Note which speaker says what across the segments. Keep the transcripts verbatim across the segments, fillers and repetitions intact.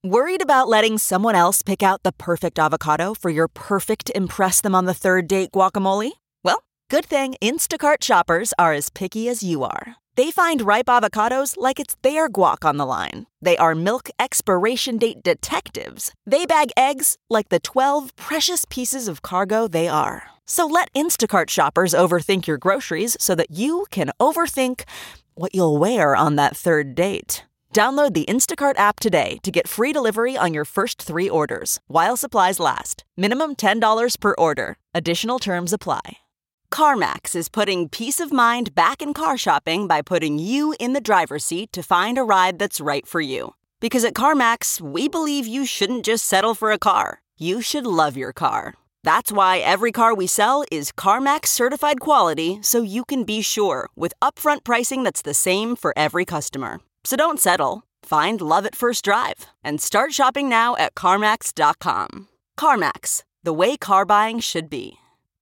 Speaker 1: Worried about letting someone else pick out the perfect avocado for your perfect impress them on the third date guacamole? Well, good thing Instacart shoppers are as picky as you are. They find ripe avocados like it's their guac on the line. They are milk expiration date detectives. They bag eggs like the twelve precious pieces of cargo they are. So let Instacart shoppers overthink your groceries so that you can overthink what you'll wear on that third date. Download the Instacart app today to get free delivery on your first three orders, while supplies last. Minimum ten dollars per order. Additional terms apply. CarMax is putting peace of mind back in car shopping by putting you in the driver's seat to find a ride that's right for you. Because at CarMax, we believe you shouldn't just settle for a car. You should love your car. That's why every car we sell is CarMax certified quality, so you can be sure with upfront pricing that's the same for every customer. So don't settle. Find love at first drive and start shopping now at CarMax dot com. CarMax, the way car buying should be.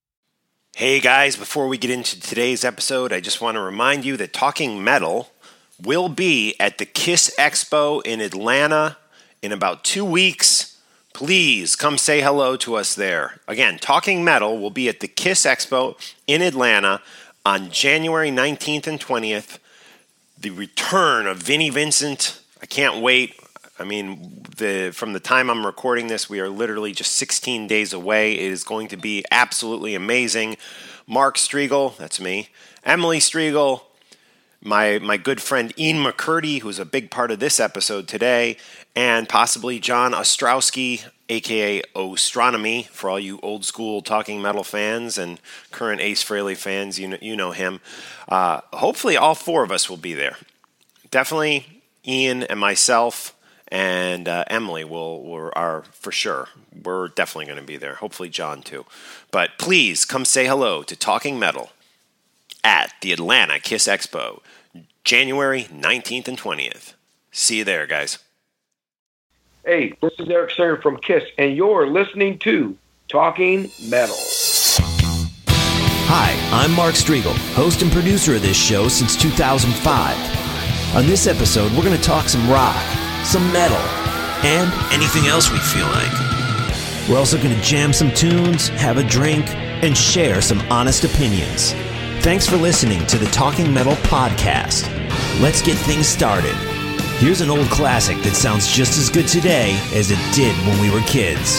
Speaker 2: Hey guys, before we get into today's episode, I just want to remind you that Talking Metal will be at the KISS Expo in Atlanta in about two weeks. Please come say hello to us there. Again, Talking Metal will be at the KISS Expo in Atlanta on January nineteenth and twentieth. The return of Vinnie Vincent. I can't wait. I mean, the from the time I'm recording this, we are literally just sixteen days away. It is going to be absolutely amazing. Mark Striegel, that's me. Emily Striegel, my my good friend Ian McCurdy, who's a big part of this episode today, and possibly John Ostrowski, a k a. Ostronomy, for all you old school Talking Metal fans and current Ace Frehley fans, you know, you know him. Uh, hopefully all four of us will be there. Definitely Ian and myself and uh, Emily will, will are for sure. We're definitely going to be there. Hopefully John too. But please come say hello to Talking Metal at the Atlanta KISS Expo, January nineteenth and twentieth. See you there, guys.
Speaker 3: Hey, this is Eric Singer from KISS, and you're listening to Talking Metal.
Speaker 4: Hi, I'm Mark Striegel, host and producer of this show since two thousand five. On this episode, we're going to talk some rock, some metal, and anything else we feel like. We're also going to jam some tunes, have a drink, and share some honest opinions. Thanks for listening to the Talking Metal podcast. Let's get things started. Here's an old classic that sounds just as good today as it did when we were kids.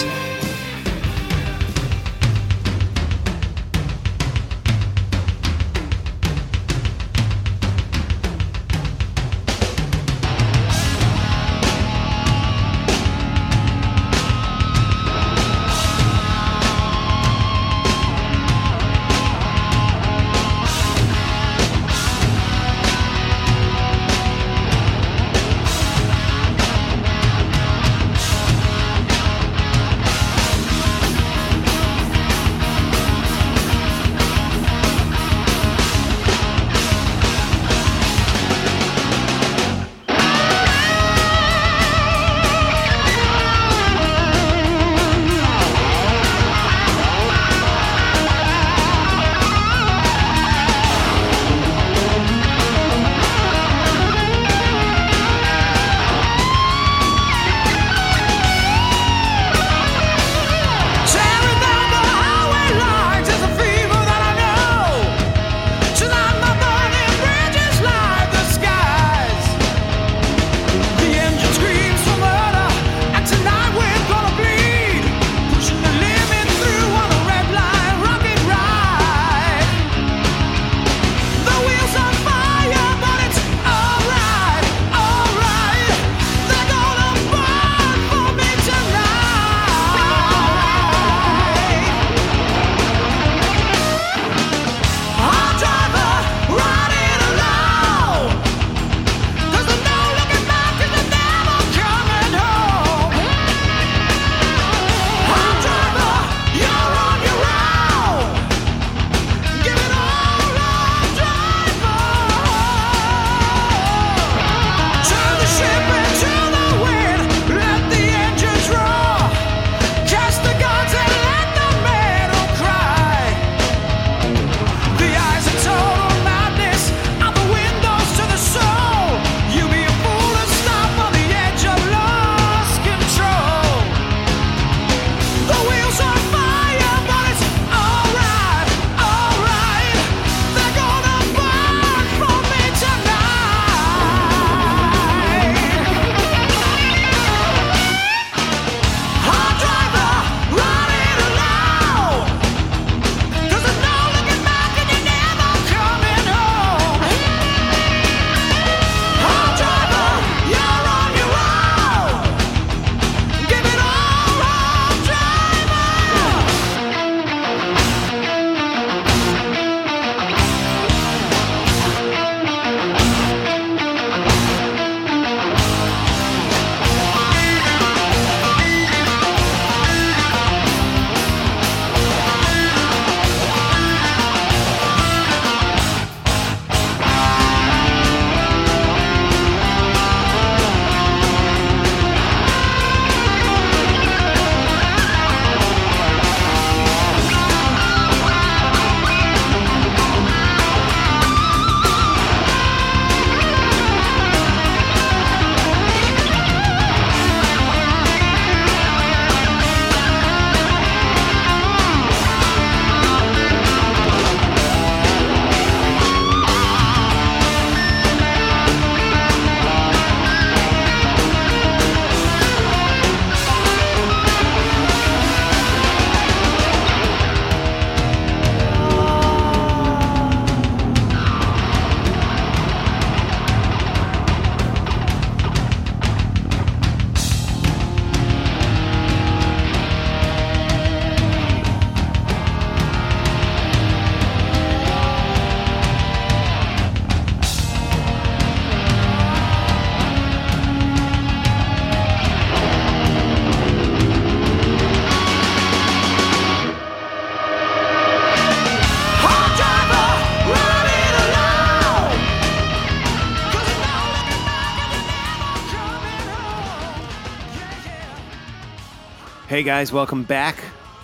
Speaker 2: Hey guys, welcome back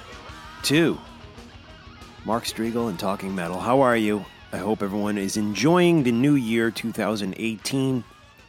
Speaker 2: to Mark Strigl and Talking Metal. How are you? I hope everyone is enjoying the new year, two thousand eighteen.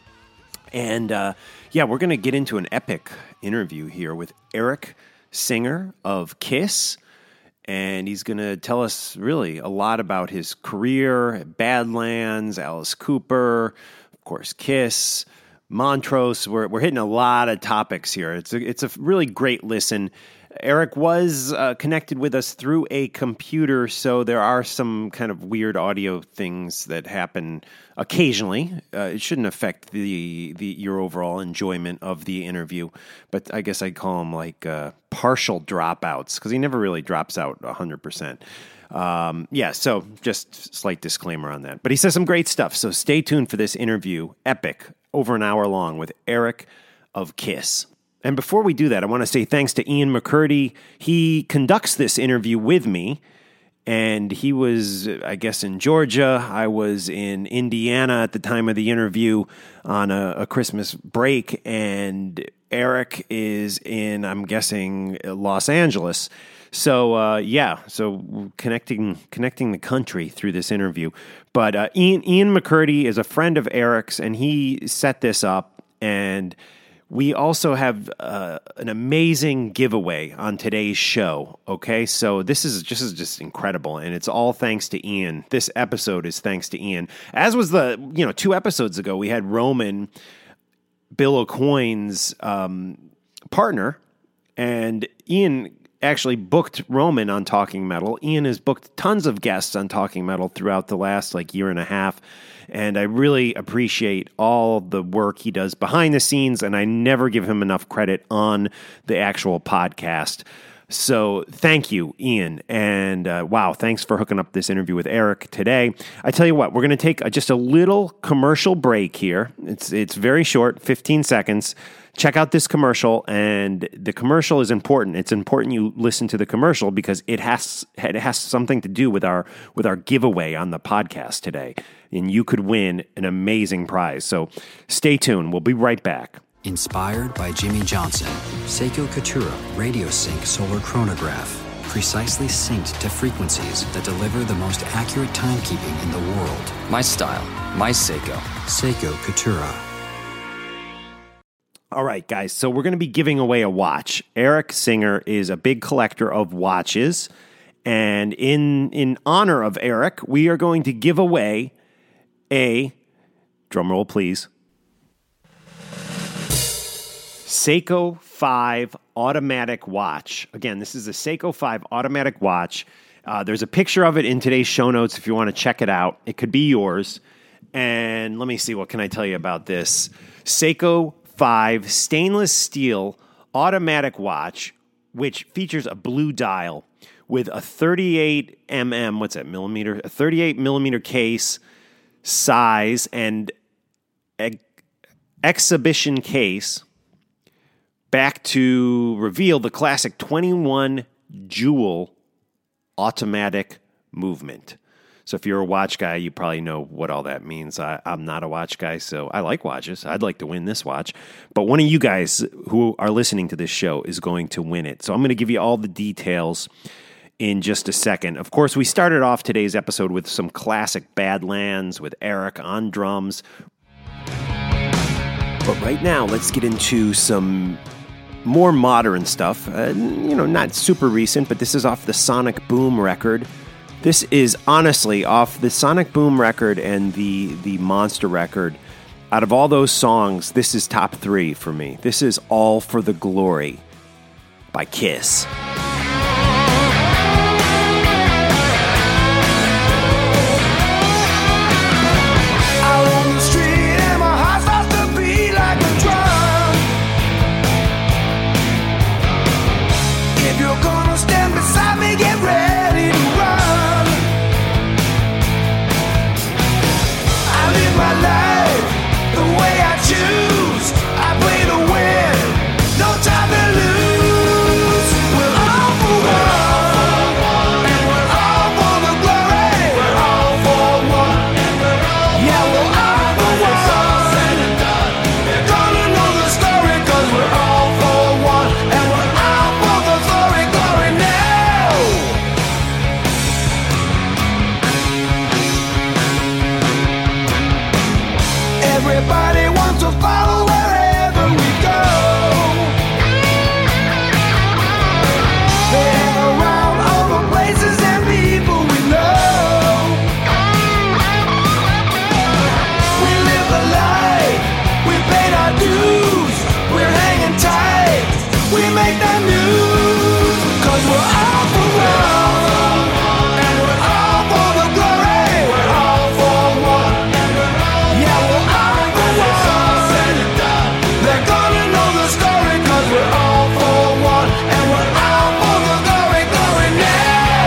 Speaker 2: And uh, yeah, we're going to get into an epic interview here with Eric Singer of Kiss. And he's going to tell us really a lot about his career, Badlands, Alice Cooper, of course, Kiss, Montrose. We're we're hitting a lot of topics here. It's a, it's a really great listen. Eric was uh, connected with us through a computer, so there are some kind of weird audio things that happen occasionally. Uh, it shouldn't affect the the your overall enjoyment of the interview, but I guess I'd call them like uh, partial dropouts because he never really drops out one hundred percent. Um, yeah, so just slight disclaimer on that. But he says some great stuff, so stay tuned for this interview, epic, over an hour long with Eric of Kiss. And before we do that, I want to say thanks to Ian McCurdy. He conducts this interview with me, and he was, I guess, in Georgia. I was in Indiana at the time of the interview on a, a Christmas break, and Eric is in, I'm guessing, Los Angeles. So, uh, yeah, so connecting connecting the country through this interview. But uh, Ian, Ian McCurdy is a friend of Eric's, and he set this up, and we also have uh, an amazing giveaway on today's show, okay? So this is just, is just incredible, and it's all thanks to Ian. This episode is thanks to Ian. As was the, you know, two episodes ago, we had Roman, Bill Aucoin's um, partner, and Ian actually booked Roman on Talking Metal. Ian has booked tons of guests on Talking Metal throughout the last like year and a half, and I really appreciate all the work he does behind the scenes, and I never give him enough credit on the actual podcast. So thank you, Ian, and uh, wow, thanks for hooking up this interview with Eric today. I tell you what, we're going to take a, just a little commercial break here. It's it's very short, fifteen seconds. Check out this commercial, and the commercial is important. It's important you listen to the commercial because it has it has something to do with our with our giveaway on the podcast today, and you could win an amazing prize. So stay tuned. We'll be right back.
Speaker 5: Inspired by Jimmy Johnson, Seiko Katura Radio Sync Solar Chronograph, precisely synced to frequencies that deliver the most accurate timekeeping in the world.
Speaker 6: My style, my Seiko.
Speaker 5: Seiko Katura.
Speaker 2: All right, guys, so we're going to be giving away a watch. Eric Singer is a big collector of watches, and in in honor of Eric, we are going to give away a, drumroll please, Seiko five automatic watch. Again, this is a Seiko five automatic watch. Uh, there's a picture of it in today's show notes if you want to check it out. It could be yours. And let me see, what can I tell you about this? Seiko five stainless steel automatic watch, which features a blue dial with a thirty-eight millimeter, what's that, millimeter? A thirty-eight millimeter case size and ex- exhibition case, back to reveal the classic twenty-one jewel automatic movement. So if you're a watch guy, you probably know what all that means. I, I'm not a watch guy, so I like watches. I'd like to win this watch. But one of you guys who are listening to this show is going to win it. So I'm going to give you all the details in just a second. Of course, we started off today's episode with some classic Badlands with Eric on drums. But right now, let's get into some more modern stuff. Uh, you know, not super recent, but this is off the Sonic Boom record. This is honestly off the Sonic Boom record and the the Monster record. Out of all those songs, this is top three for me. This is All for the Glory by Kiss.
Speaker 7: Gonna know the story 'cause we're all for one and we're all for make the news, 'cause we're all for one, and we're all for the glory. We're all for one, yeah, we're all for one. They're gonna know the story, 'cause we're all for one, and we're all for the glory, glory now.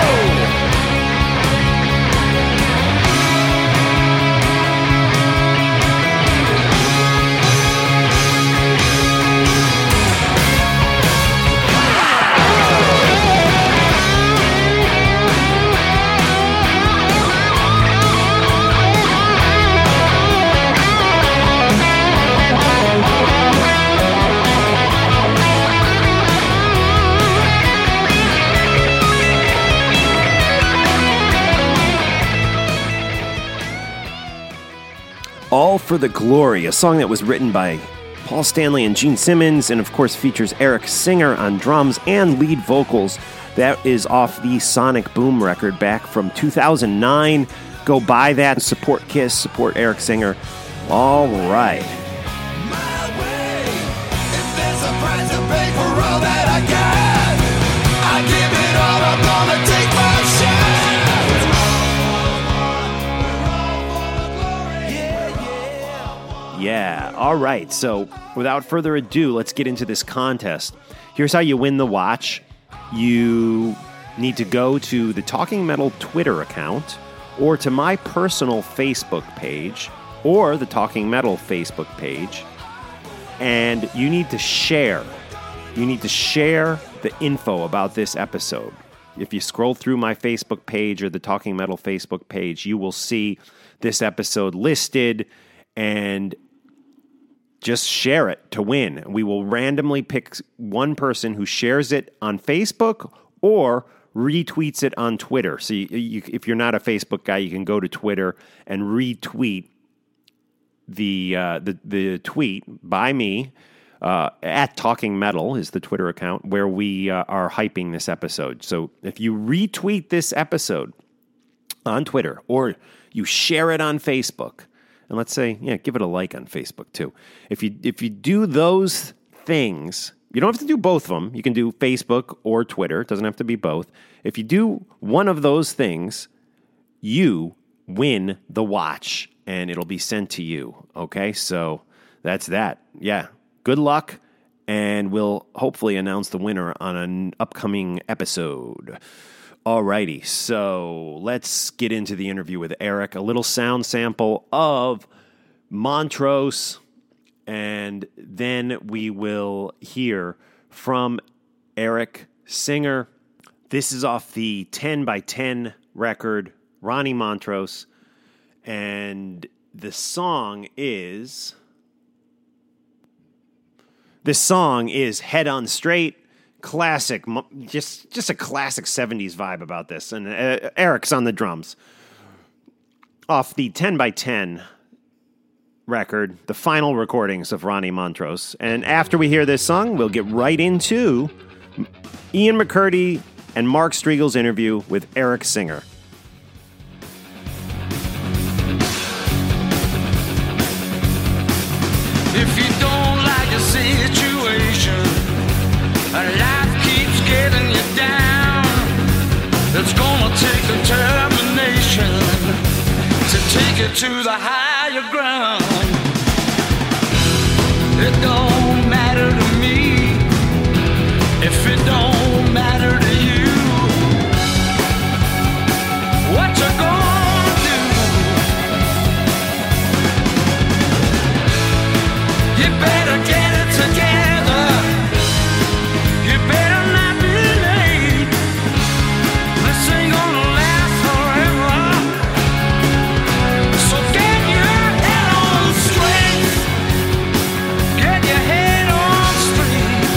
Speaker 2: All for the Glory, a song that was written by Paul Stanley and Gene Simmons, and of course features Eric Singer on drums and lead vocals. That is off the Sonic Boom record back from two thousand nine. Go buy that, support Kiss, support Eric Singer. All right.
Speaker 7: My way, if there's a price to pay for all that I got, I give it all, I'm gonna take my shot.
Speaker 2: Yeah, all right. So without further ado, let's get into this contest. Here's how you win the watch. You need to go to the Talking Metal Twitter account or to my personal Facebook page or the Talking Metal Facebook page, and you need to share. You need to share the info about this episode. If you scroll through my Facebook page or the Talking Metal Facebook page, you will see this episode listed, and just share it to win. We will randomly pick one person who shares it on Facebook or retweets it on Twitter. So you, you, if you're not a Facebook guy, you can go to Twitter and retweet the uh, the, the tweet by me, uh, at Talking Metal is the Twitter account, where we uh, are hyping this episode. So if you retweet this episode on Twitter or you share it on Facebook, and let's say, yeah, give it a like on Facebook too. If you if you do those things, you don't have to do both of them. You can do Facebook or Twitter. It doesn't have to be both. If you do one of those things, you win the watch, and it'll be sent to you. Okay, so that's that. Yeah, good luck, and we'll hopefully announce the winner on an upcoming episode. Alrighty, so let's get into the interview with Eric. A little sound sample of Montrose, and then we will hear from Eric Singer. This is off the ten by ten record, Ronnie Montrose, and the song is... This song is Head On Straight. Classic, just just a classic seventies vibe about this. And uh, Eric's on the drums. Off the ten by ten record, the final recordings of Ronnie Montrose. And after we hear this song, we'll get right into Ian McCurdy and Mark Striegel's interview with Eric Singer.
Speaker 7: If you don't like a situation, life keeps getting you down. It's gonna take determination to take you to the higher ground. It don't matter to me if it don't matter to you. What you gonna do? You better get it together. You better not be late. This ain't gonna last forever. So get your head on straight. Get your head on straight.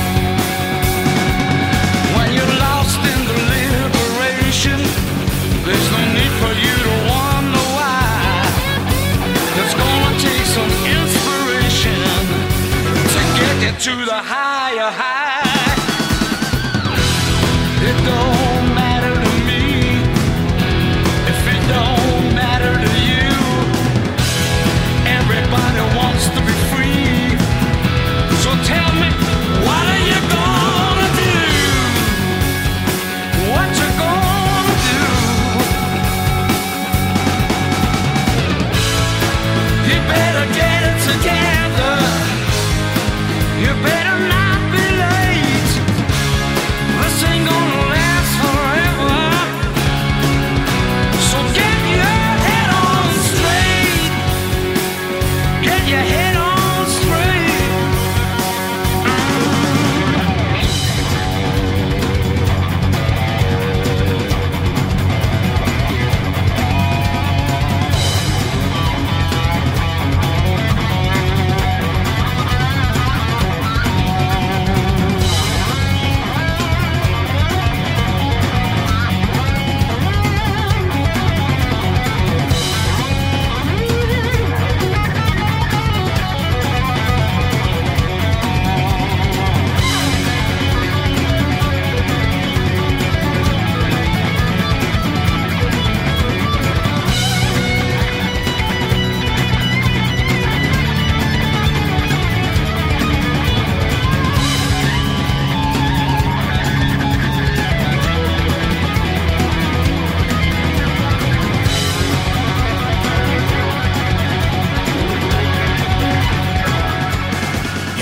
Speaker 7: When you're lost in the liberation, there's no need for you to wonder why. It's gonna take some inspiration to get you to the higher high. It don't matter to me if it don't matter to you. Everybody wants to be free. So tell me, what are you gonna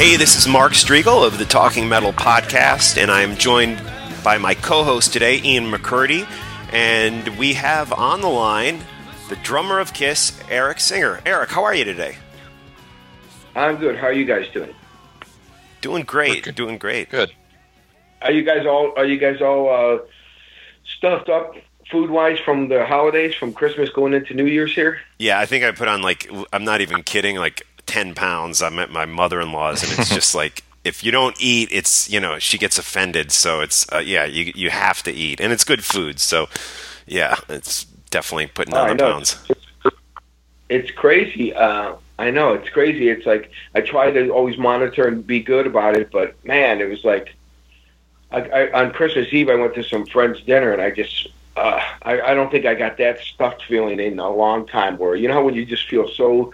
Speaker 2: Hey, this is Mark Striegel of the Talking Metal Podcast, and I'm joined by my co-host today, Ian McCurdy, and we have on the line the drummer of Kiss, Eric Singer. Eric, how are you today?
Speaker 3: I'm good. How are you guys doing?
Speaker 2: Doing great. Doing great.
Speaker 8: Good.
Speaker 3: Are you guys all Are you guys all uh, stuffed up food-wise from the holidays, from Christmas going into New Year's here?
Speaker 2: Yeah, I think I put on, like, I'm not even kidding, like ten pounds. I'm at my mother-in-law's, and it's just like, if you don't eat, it's, you know, she gets offended. So it's, uh, yeah, you you have to eat. And it's good food. So, yeah, it's definitely putting on the pounds.
Speaker 3: It's, it's crazy. Uh, I know, it's crazy. It's like, I try to always monitor and be good about it, but, man, it was like, I, I, on Christmas Eve, I went to some friend's dinner, and I just, uh, I, I don't think I got that stuffed feeling in a long time, where, you know how when you just feel so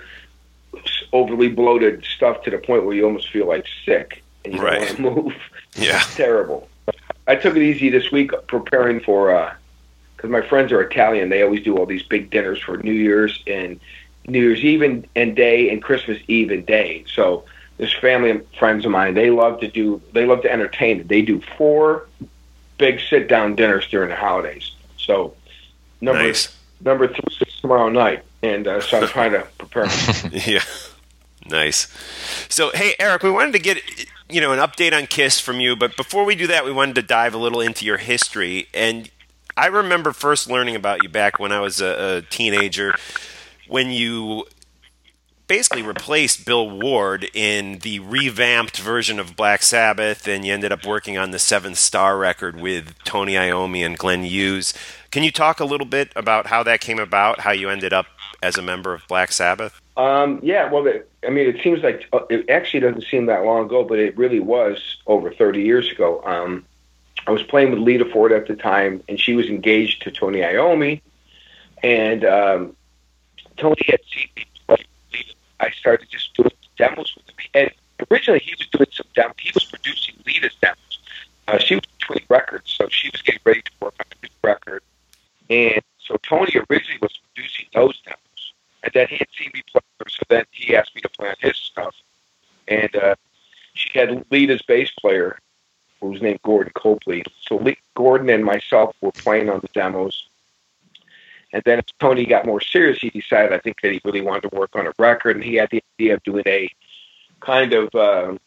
Speaker 3: overly bloated stuff to the point where you almost feel like sick and you
Speaker 2: right.
Speaker 3: don't want to move.
Speaker 2: Yeah.
Speaker 3: It's terrible. I took it easy this week preparing for, uh, because my friends are Italian. They always do all these big dinners for New Year's and New Year's Eve and, and day and Christmas Eve and day. So this family and friends of mine, they love to do, they love to entertain. They do four big sit-down dinners during the holidays. So number,
Speaker 2: nice.
Speaker 3: number three is tomorrow night. And uh, so I'm trying to prepare.
Speaker 2: Yeah, nice. So, hey, Eric, we wanted to get, you know, an update on Kiss from you. But before we do that, we wanted to dive a little into your history. And I remember first learning about you back when I was a, a teenager, when you basically replaced Bill Ward in the revamped version of Black Sabbath, and you ended up working on the Seventh Star record with Tony Iommi and Glenn Hughes. Can you talk a little bit about how that came about, how you ended up as a member of Black Sabbath?
Speaker 3: Um, yeah, well, it, I mean, it seems like, it actually doesn't seem that long ago, but it really was over thirty years ago. Um, I was playing with Lita Ford at the time, and she was engaged to Tony Iommi, and um, Tony had seen me play with Lita. I started just doing demos with him. And originally, he was doing some demos. He was producing Lita's demos. Uh, she was between records, so she was getting ready to work on a new record. And so Tony originally was producing those demos. And then he had seen me play her, so then he asked me to play on his stuff. And uh, she had Lita's bass player, who was named Gordon Copley. So Le- Gordon and myself were playing on the demos. And then as Tony got more serious, he decided, I think, that he really wanted to work on a record. And he had the idea of doing a kind of uh,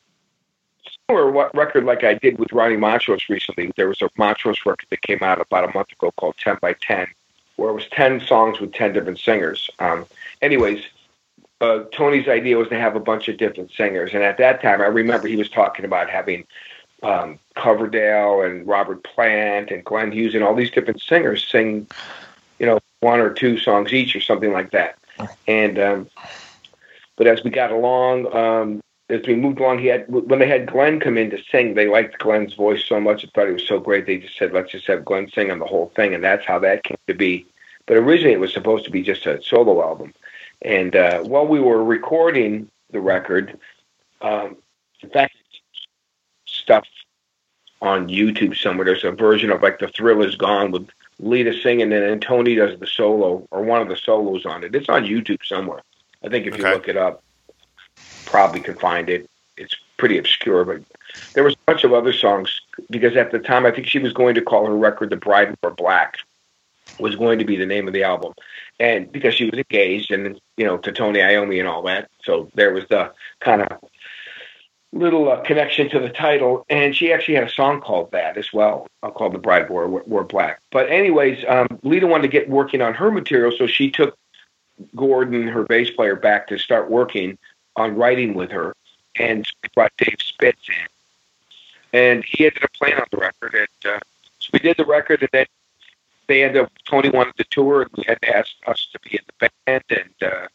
Speaker 3: similar record like I did with Ronnie Montrose recently. There was a Montrose record that came out about a month ago called ten by ten, where it was ten songs with ten different singers. Um, anyways, uh, Tony's idea was to have a bunch of different singers. And at that time, I remember he was talking about having um, Coverdale and Robert Plant and Glenn Hughes and all these different singers sing, you know, one or two songs each or something like that. And um, but as we got along, um, as we moved along, he had when they had Glenn come in to sing, they liked Glenn's voice so much, they thought he was so great, they just said, let's just have Glenn sing on the whole thing, and that's how that came to be. But originally it was supposed to be just a solo album. And uh, while we were recording the record, um, in fact, stuff on YouTube somewhere, there's a version of like The Thrill Is Gone with Lita singing, and then Tony does the solo, or one of the solos on it. It's on YouTube somewhere. I think if okay. you look it up, probably can find it. It's pretty obscure, but there was a bunch of other songs, because at the time I think she was going to call her record The Bride Wore Black, was going to be the name of the album, and because she was engaged and, you know, to Tony Iommi and all that, so there was the kind of little uh, connection to the title, and she actually had a song called that as well, uh, called The Bride Wore, Wore Black. But anyways, um, Lita wanted to get working on her material, so she took Gordon, her bass player, back to start working on writing with her, and we brought Dave Spitz in, and he ended up playing on the record. And uh, so we did the record, and then they ended up, Tony wanted to tour, and we had to ask us to be in the band, and uh,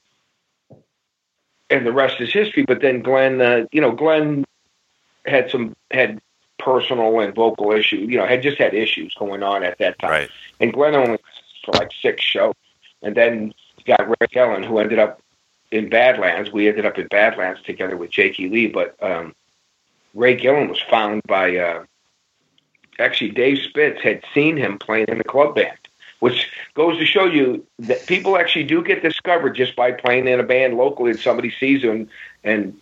Speaker 3: and the rest is history. But then Glenn, uh, you know, Glenn had some had personal and vocal issues, you know, had just had issues going on at that time,
Speaker 2: right.
Speaker 3: And Glenn only for like six shows, and then we got Ray Ellen, who ended up in Badlands. We ended up in Badlands together with Jakey Lee, but um, Ray Gillen was found by, uh, actually Dave Spitz had seen him playing in the club band, which goes to show you that people actually do get discovered just by playing in a band locally, and somebody sees them and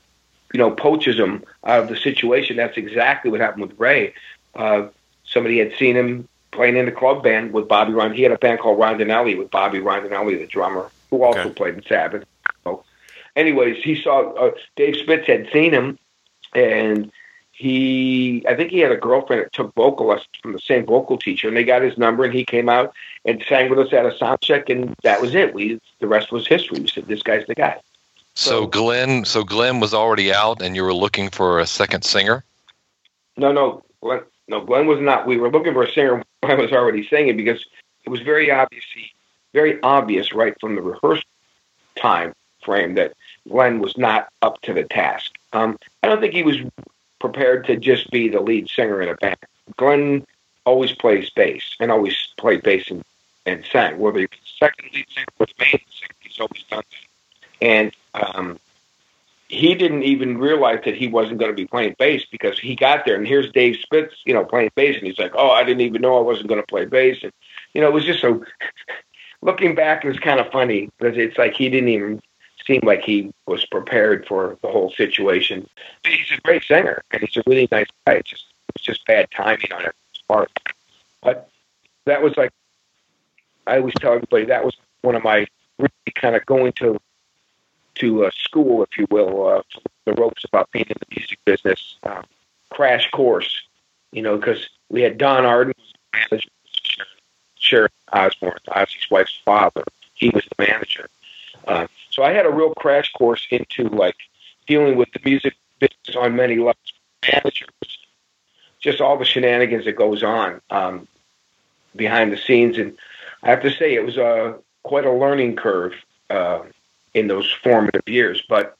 Speaker 3: you know, poaches him out of the situation. That's exactly what happened with Ray. Uh, somebody had seen him playing in the club band with Bobby Rondinelli. He had a band called Rondinelli with Bobby Rondinelli, the drummer, who also
Speaker 2: okay.
Speaker 3: played in Sabbath. So, anyways, he saw uh, Dave Spitz had seen him, and he, I think he had a girlfriend that took vocal lessons from the same vocal teacher, and they got his number, and he came out and sang with us at a sound check, and that was it. We the rest was history. We said, this guy's the guy.
Speaker 8: So,
Speaker 3: So
Speaker 8: Glenn, so Glenn was already out, and you were looking for a second singer?
Speaker 3: No, no, Glenn, no, Glenn was not. We were looking for a singer. Glenn was already singing because it was very obvious, very obvious right from the rehearsal time frame that Glenn was not up to the task. Um, I don't think he was prepared to just be the lead singer in a band. Glenn always plays bass and always played bass and, and sang. Whether he was the second lead singer or the main singer, he's always done that. And um, he didn't even realize that he wasn't going to be playing bass because he got there and here's Dave Spitz, you know, playing bass, and he's like, "Oh, I didn't even know I wasn't going to play bass." And you know, it was just so. Looking back, it was kind of funny because it's like he didn't even seem like he was prepared for the whole situation. But he's a great singer and he's a really nice guy. It's just it was just bad timing on his part. But that was like I always tell everybody that was one of my really kind of going to. to uh, school, if you will, uh, the ropes about being in the music business, uh, crash course, you know, because we had Don Arden, manager, Sharon Osbourne, Ozzy's wife's father. He was the manager. Uh, so I had a real crash course into, like, dealing with the music business on many levels. Managers, just all the shenanigans that goes on um, behind the scenes. And I have to say it was uh, quite a learning curve uh, in those formative years. But,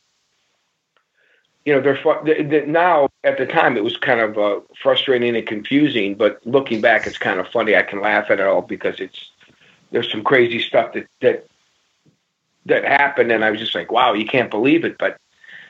Speaker 3: you know, they're, they, they, now at the time it was kind of uh, frustrating and confusing, but looking back, it's kind of funny. I can laugh at it all because it's, there's some crazy stuff that, that, that happened. And I was just like, wow, you can't believe it. But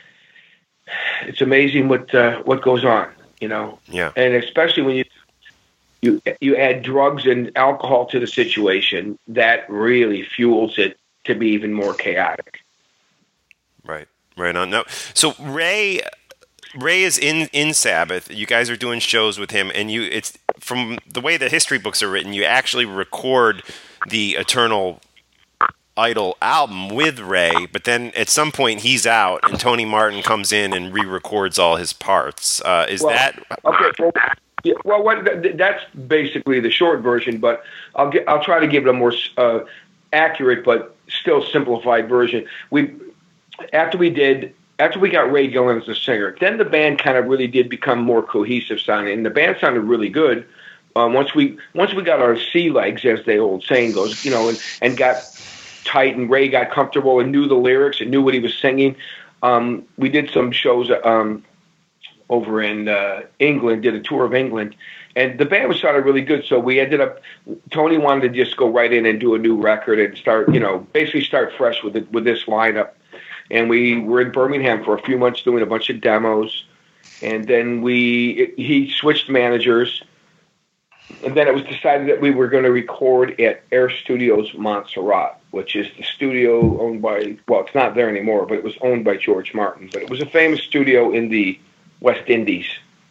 Speaker 3: it's amazing what, uh, what goes on, you know?
Speaker 2: Yeah.
Speaker 3: And especially when you, you, you add drugs and alcohol to the situation, that really fuels it to be even more chaotic.
Speaker 2: Right. Right on. No. So Ray, Ray is in, in Sabbath. You guys are doing shows with him, and you. It's from the way the history books are written. You actually record the Eternal Idol album with Ray, but then at some point he's out, and Tony Martin comes in and re-records all his parts. Uh, is
Speaker 3: well,
Speaker 2: that
Speaker 3: okay? Well, yeah, well what, that's basically the short version, but I'll get. I'll try to give it a more uh, accurate, but still simplified version. We. After we did, after we got Ray Gillen as the singer, then the band kind of really did become more cohesive sounding, and the band sounded really good. Um, once we once we got our sea legs, as the old saying goes, you know, and, and got tight, and Ray got comfortable and knew the lyrics and knew what he was singing. Um, we did some shows um, over in uh, England, did a tour of England, and the band was sounded really good. So we ended up, Tony wanted to just go right in and do a new record and start, you know, basically start fresh with it, with this lineup. And we were in Birmingham for a few months doing a bunch of demos. And then we he switched managers. And then it was decided that we were going to record at Air Studios Montserrat, which is the studio owned by, well, it's not there anymore, but it was owned by George Martin. But it was a famous studio in the West Indies.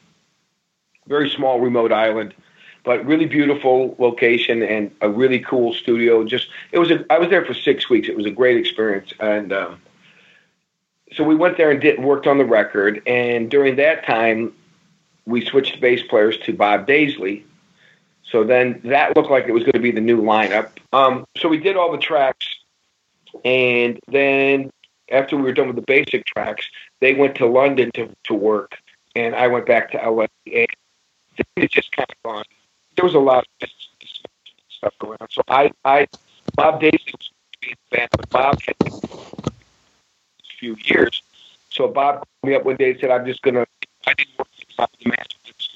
Speaker 3: Very small, remote island, but really beautiful location and a really cool studio. Just it was. A, I was there for six weeks. It was a great experience. And um, so we went there and did worked on the record. And during that time, we switched bass players to Bob Daisley. So then that looked like it was going to be the new lineup. Um, so we did all the tracks. And then after we were done with the basic tracks, they went to London to, to work. And I went back to L A. And it just kind of gone. There was a lot of stuff going on. So I, I Bob Daisley was being a fan, but Bob had a few years. So Bob called me up one day and said, I'm just going to, I didn't work with the master.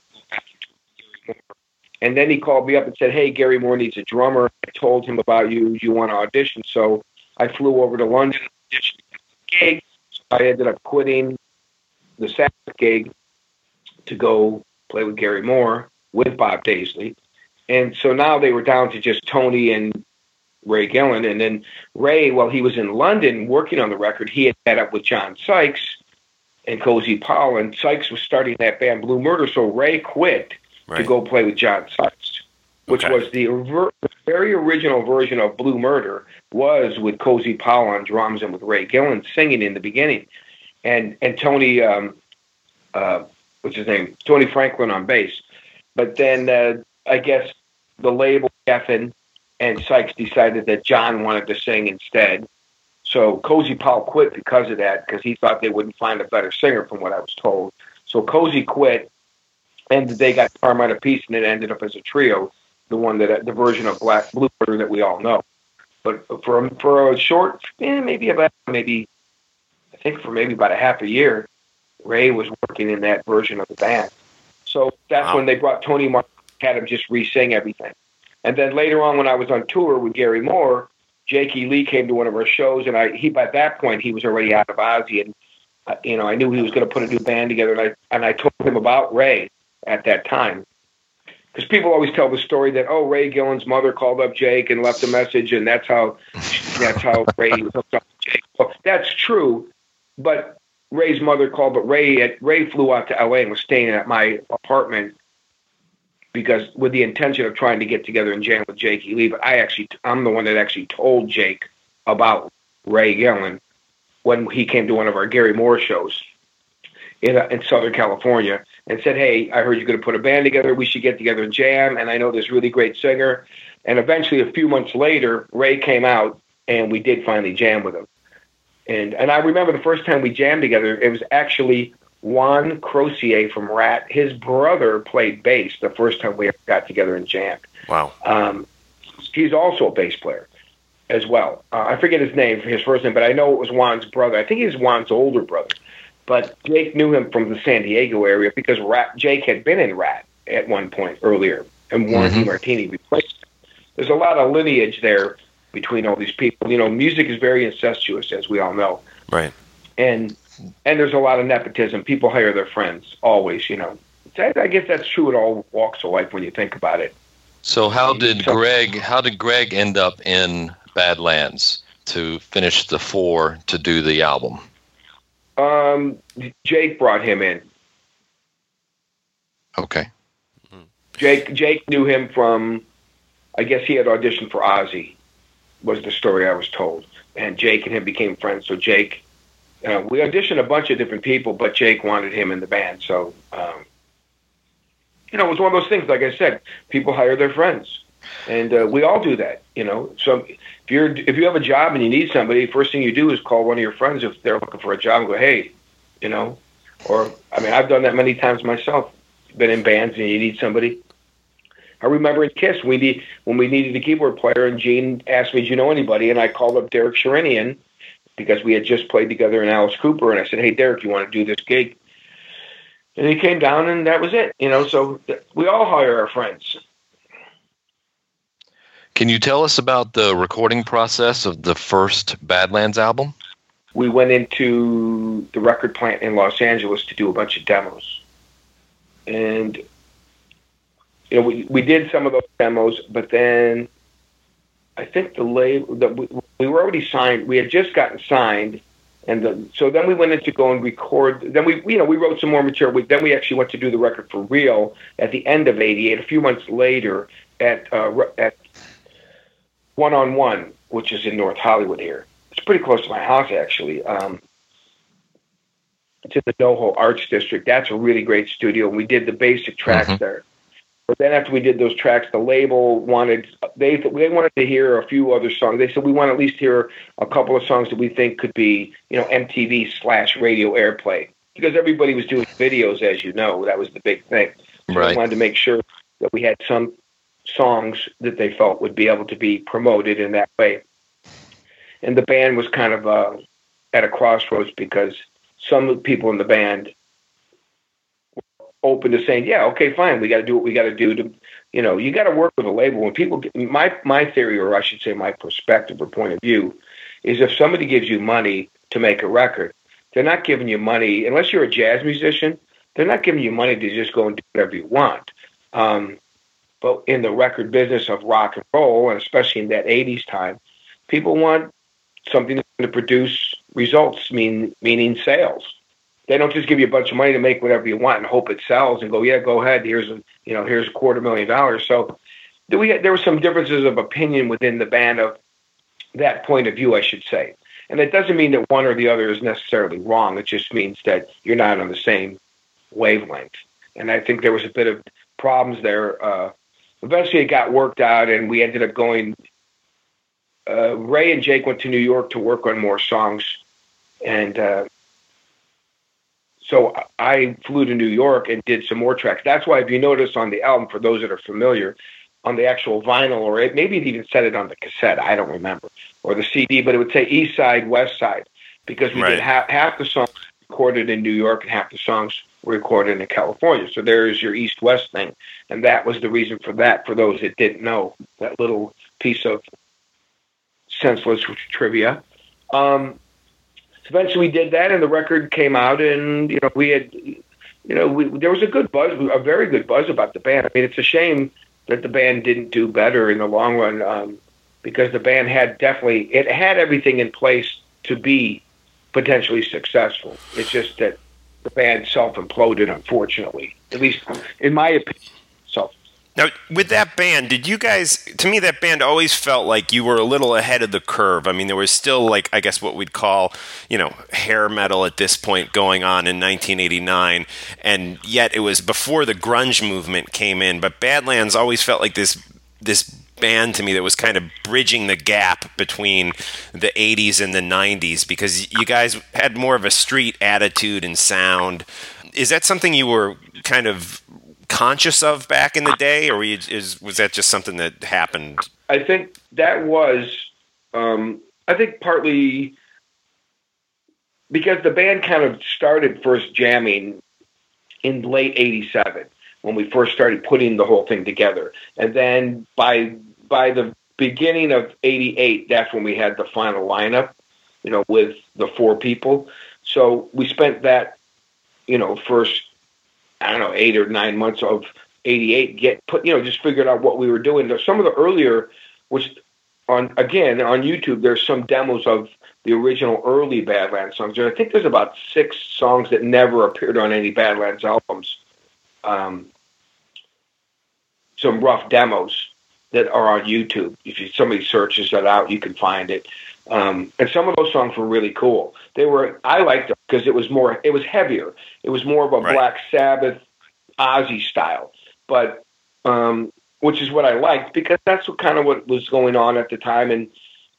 Speaker 3: And then he called me up and said, hey, Gary Moore needs a drummer. I told him about you. You want to audition? So I flew over to London and auditioned for the gig. So I ended up quitting the Sabbath gig to go play with Gary Moore with Bob Daisley. And so now they were down to just Tony and Ray Gillen. And then Ray, while he was in London working on the record, he had met up with John Sykes, and Cozy Powell, and Sykes was starting that band Blue Murder, so Ray quit
Speaker 2: Right.
Speaker 3: to go play with John Sykes, which
Speaker 2: Okay.
Speaker 3: was the, ver- the very original version of Blue Murder, was with Cozy Powell on drums and with Ray Gillen singing in the beginning, and and Tony, um, uh, what's his name, Tony Franklin on bass. But then uh, I guess the label Geffen and Sykes decided that John wanted to sing instead. So Cozy Powell quit because of that, because he thought they wouldn't find a better singer, from what I was told. So Cozy quit, and they got Carmine Peace, and it ended up as a trio, the one that the version of Black Blue Murder that we all know. But for for a short, eh, maybe about maybe I think for maybe about a half a year, Ray was working in that version of the band. So that's
Speaker 2: Wow.
Speaker 3: when they brought Tony Martin, had him just re-sing everything. And then later on, when I was on tour with Gary Moore, Jake E. Lee came to one of our shows, and I he by that point he was already out of Ozzy, and uh, you know I knew he was going to put a new band together, and I and I told him about Ray at that time, because people always tell the story that oh Ray Gillen's mother called up Jake and left a message, and that's how that's how Ray was hooked up with Jake. Well, that's true, but Ray's mother called, but Ray Ray flew out to L A and was staying at my apartment, because with the intention of trying to get together and jam with Jake E. Lee. But I actually, I'm the one that actually told Jake about Ray Gillen when he came to one of our Gary Moore shows in, uh, in Southern California, and said, hey, I heard you're going to put a band together. We should get together and jam. And I know this really great singer. And eventually, a few months later, Ray came out, and we did finally jam with him. And and I remember the first time we jammed together, it was actually Juan Crocier from Rat. His brother played bass the first time we ever got together and jammed.
Speaker 2: Wow.
Speaker 3: Um, he's also a bass player as well. Uh, I forget his name, his first name, but I know it was Juan's brother. I think he was Juan's older brother. But Jake knew him from the San Diego area because Rat, Jake had been in Rat at one point earlier, and Warren
Speaker 8: Mhm.
Speaker 3: DeMartini replaced him. There's a lot of lineage there between all these people. You know, music is very incestuous, as we all know.
Speaker 2: Right.
Speaker 3: And and there's a lot of nepotism. People hire their friends, always, you know. I, I guess that's true in all walks of life when you think about it.
Speaker 8: So how did
Speaker 3: So-
Speaker 8: Greg how did Greg end up in Badlands to finish the four to do the album?
Speaker 3: Um, Jake brought him in.
Speaker 8: Okay.
Speaker 3: Jake Jake knew him from, I guess he had auditioned for Ozzy, was the story I was told. And Jake and him became friends. So Jake, uh, we auditioned a bunch of different people, but Jake wanted him in the band. So, um, you know, it was one of those things, like I said, people hire their friends. And uh, we all do that, you know. So if you're if you have a job and you need somebody, first thing you do is call one of your friends if they're looking for a job and go, hey, you know. Or, I mean, I've done that many times myself. Been in bands and you need somebody. I remember in Kiss, we need, when we needed a keyboard player, and Gene asked me, do you know anybody? And I called up Derek Sherinian because we had just played together in Alice Cooper. And I said, hey, Derek, you want to do this gig? And he came down, and that was it. You know, so th- we all hire our friends.
Speaker 8: Can you tell us about the recording process of the first Badlands album?
Speaker 3: We went into the record plant in Los Angeles to do a bunch of demos. And you know, we we did some of those demos, but then I think the label that we, we were already signed. We had just gotten signed, and the, so then we went in to go and record. Then we, you know, we wrote some more material. We, then we actually went to do the record for real at the end of eighty-eight. A few months later, at uh, at One on One, which is in North Hollywood here. It's pretty close to my house, actually. Um, it's in the NoHo Arts District. That's a really great studio. We did the basic tracks
Speaker 8: Mhm.
Speaker 3: there. But then after we did those tracks, the label wanted they they wanted to hear a few other songs. They said we want to at least hear a couple of songs that we think could be, you know, M T V slash radio airplay, because everybody was doing videos, as you know. That was the big thing. So
Speaker 8: Right.
Speaker 3: we wanted to make sure that we had some songs that they felt would be able to be promoted in that way. And the band was kind of uh, at a crossroads, because some people in the band open to saying, yeah, okay, fine, we got to do what we got to do to, you know, you got to work with a label. When people get, my, my theory, or I should say my perspective or point of view, is if somebody gives you money to make a record, they're not giving you money, unless you're a jazz musician, they're not giving you money to just go and do whatever you want. Um, but in the record business of rock and roll, and especially in that eighties time, people want something to produce results, mean, meaning sales. they don't just give you a bunch of money to make whatever you want and hope it sells and go, yeah, go ahead. Here's a, you know, here's a quarter million dollars. So we had, there were some differences of opinion within the band of that point of view, I should say. And it doesn't mean that one or the other is necessarily wrong. It just means that you're not on the same wavelength. And I think there was a bit of problems there. Uh, eventually it got worked out, and we ended up going, uh, Ray and Jake went to New York to work on more songs. And uh, so I flew to New York and did some more tracks. That's why if you notice on the album, for those that are familiar, on the actual vinyl, or it, maybe it even said it on the cassette, I don't remember, or the C D, but it would say East Side, West Side, because we
Speaker 2: right.
Speaker 3: did half, half the songs recorded in New York and half the songs were recorded in California. So there's your East-West thing, and that was the reason for that, for those that didn't know, that little piece of senseless trivia. Um, so eventually we did that, and the record came out, and, you know, we had, you know, we, there was a good buzz, a very good buzz about the band. I mean, it's a shame that the band didn't do better in the long run, um, because the band had definitely, it had everything in place to be potentially successful. It's just that the band self-imploded, unfortunately, at least in my opinion. So
Speaker 2: now, with that band, did you guys, to me, that band always felt like you were a little ahead of the curve. I mean, there was still, like, I guess what we'd call, you know, hair metal at this point going on in nineteen eighty-nine, and yet it was before the grunge movement came in. But Badlands always felt like this this band to me that was kind of bridging the gap between the eighties and the nineties, because you guys had more of a street attitude and sound. Is that something you were kind of conscious of back in the day, or were you, is, was that just something that happened?
Speaker 3: I think that was, um, I think partly because the band kind of started first jamming in late eighty-seven when we first started putting the whole thing together. And then by by the beginning of eighty-eight, that's when we had the final lineup, you know, with the four people. So we spent that, you know, first, I don't know, eight or nine months of eighty-eight, get put, you know, just figured out what we were doing. There's some of the earlier, which on, again, on YouTube, there's some demos of the original early Badlands songs. I think there's about six songs that never appeared on any Badlands albums. Um, some rough demos that are on YouTube. If you, somebody searches that out, you can find it. Um, and some of those songs were really cool. They were, I liked them because it was more, it was heavier. It was more of a
Speaker 2: right.
Speaker 3: Black Sabbath, Ozzy style, but, um, which is what I liked because that's what kind of what was going on at the time. And,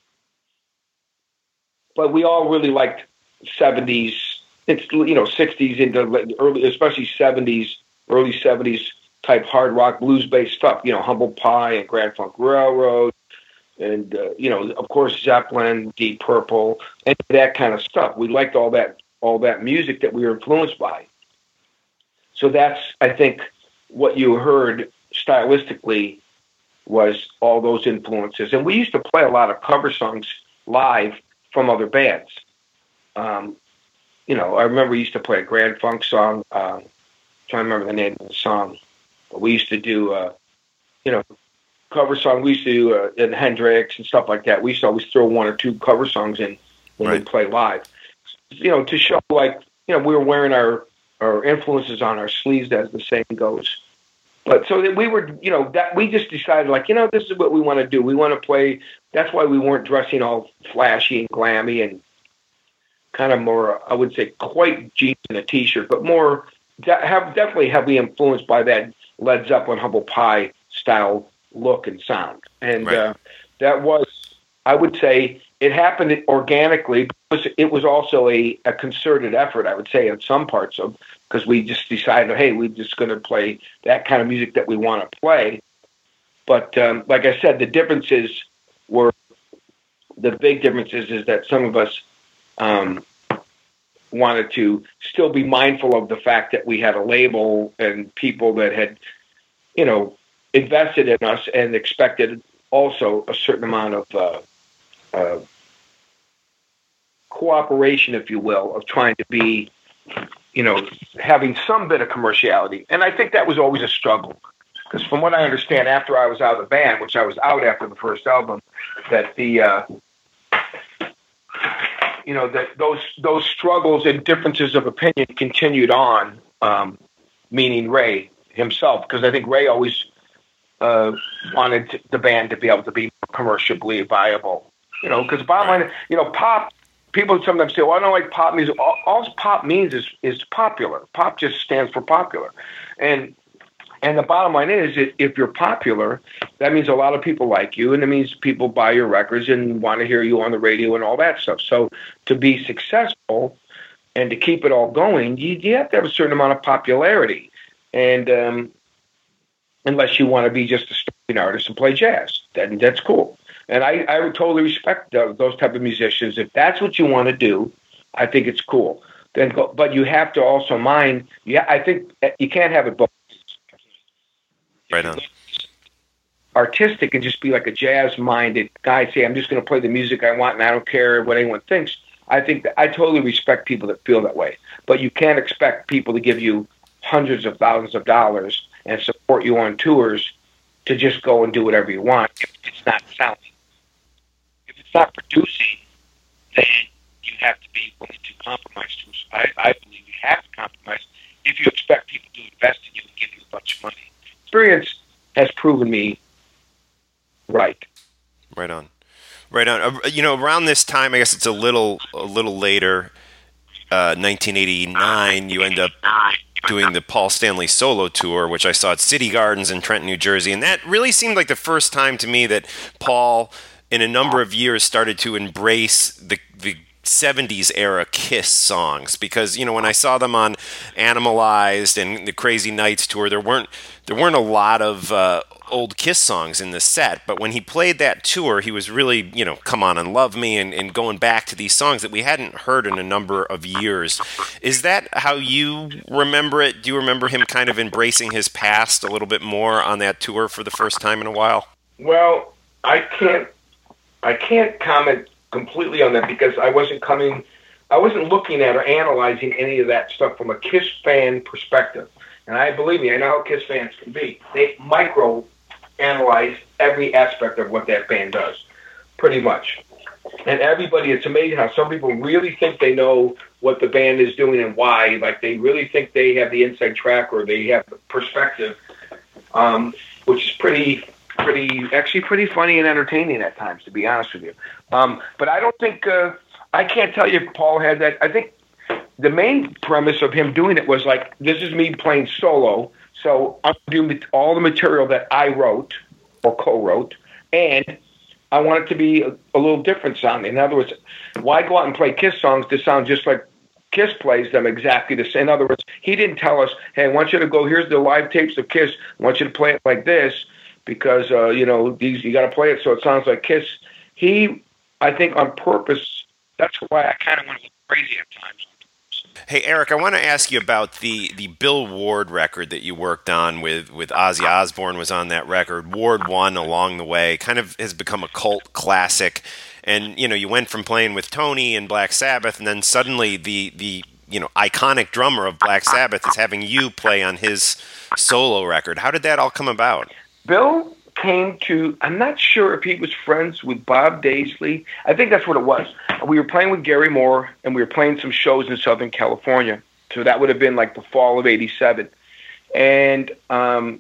Speaker 3: but we all really liked seventies, it's, you know, sixties into early, especially seventies, early seventies type hard rock, blues-based stuff, you know, Humble Pie and Grand Funk Railroad, and, uh, you know, of course, Zeppelin, Deep Purple, and that kind of stuff. We liked all that all that music that we were influenced by. So that's, I think, what you heard stylistically was all those influences. And we used to play a lot of cover songs live from other bands. Um, you know, I remember we used to play a Grand Funk song. Uh, I'm trying to remember the name of the song. But we used to do, uh, you know, cover song. We used to do uh, in Hendrix and stuff like that. We used to always throw one or two cover songs in when
Speaker 2: right.
Speaker 3: we play live. You know, to show like, you know, we were wearing our, our influences on our sleeves, as the saying goes. But so that we were, you know, that we just decided like, you know, this is what we want to do. We want to play. That's why we weren't dressing all flashy and glammy and kind of more, I would say, quite jeans and a t-shirt, but more de- have definitely heavily influenced by that Led Zeppelin, Humble Pie style look and sound. And
Speaker 2: right.
Speaker 3: uh, that was, I would say, it happened organically. Because it was also a, a concerted effort, I would say, in some parts of, because we just decided, hey, we're just going to play that kind of music that we want to play. But um, like I said, the differences were, the big differences is that some of us um, wanted to still be mindful of the fact that we had a label and people that had, you know, invested in us and expected also a certain amount of uh, uh, cooperation, if you will, of trying to be, you know, having some bit of commerciality. And I think that was always a struggle. Because from what I understand, after I was out of the band, which I was out after the first album, that the uh, you know, that those those struggles and differences of opinion continued on, um, meaning Ray himself, because I think Ray always uh, wanted the band to be able to be commercially viable. You know, because bottom line, you know, pop, people sometimes say, well, I don't like pop music. All, all pop means is, is popular. Pop just stands for popular. And and the bottom line is, if you're popular, that means a lot of people like you, and it means people buy your records and want to hear you on the radio and all that stuff. So to be successful and to keep it all going, you, you have to have a certain amount of popularity. And um, unless you want to be just a starting artist and play jazz, then that's cool. And I, I would totally respect the, those type of musicians. If that's what you want to do, I think it's cool. Then, go, but you have to also mind. Yeah, I think you can't have it both.
Speaker 2: Right on.
Speaker 3: Artistic and just be like a jazz-minded guy. Say, I'm just going to play the music I want, and I don't care what anyone thinks. I think that I totally respect people that feel that way. But you can't expect people to give you hundreds of thousands of dollars and support you on tours to just go and do whatever you want if it's not sounding. If it's not producing, then you have to be willing to compromise too. So I, I believe you have to compromise if you expect people to invest in you and give you a bunch of money. Experience has proven me right.
Speaker 2: Right on. Right on. Uh, you know, around this time, I guess it's a little a little later, uh, nineteen eighty-nine, you end up doing the Paul Stanley solo tour, which I saw at City Gardens in Trenton, New Jersey. And that really seemed like the first time to me that Paul, in a number of years, started to embrace the the seventies era Kiss songs, because you know when I saw them on Animalized and the Crazy Nights tour, there weren't there weren't a lot of uh, old Kiss songs in the set, but when he played that tour, he was really, you know, Come On and Love Me, and, and going back to these songs that we hadn't heard in a number of years. Is that how you remember it? Do you remember him kind of embracing his past a little bit more on that tour for the first time in a while?
Speaker 3: Well, I can't I can't comment completely on that because I wasn't coming, I wasn't looking at or analyzing any of that stuff from a Kiss fan perspective. And I believe me, I know how Kiss fans can be. They micro analyze every aspect of what that band does, pretty much. And everybody, it's amazing how some people really think they know what the band is doing and why. Like they really think they have the inside track or they have the perspective, um, which is pretty, pretty, actually pretty funny and entertaining at times, to be honest with you. Um, but I don't think, uh, I can't tell you if Paul had that. I think the main premise of him doing it was like, this is me playing solo, so I'm doing all the material that I wrote or co-wrote, and I want it to be a, a little different sounding. In other words, why go out and play Kiss songs to sound just like Kiss plays them exactly the same? In other words, he didn't tell us, hey, I want you to go, here's the live tapes of Kiss, I want you to play it like this, because, uh, you know, these you got to play it so it sounds like Kiss. He, I think on purpose, that's why I kind of went crazy at times.
Speaker 2: Hey, Eric, I want to ask you about the, the Bill Ward record that you worked on with, with Ozzy Osbourne was on that record. Ward won along the way, kind of has become a cult classic. And, you know, you went from playing with Tony and Black Sabbath, and then suddenly the, the you know, iconic drummer of Black Sabbath is having you play on his solo record. How did that all come about?
Speaker 3: Bill came to, I'm not sure if he was friends with Bob Daisley. I think that's what it was. We were playing with Gary Moore, and we were playing some shows in Southern California. So that would have been like the fall of eighty-seven. And um,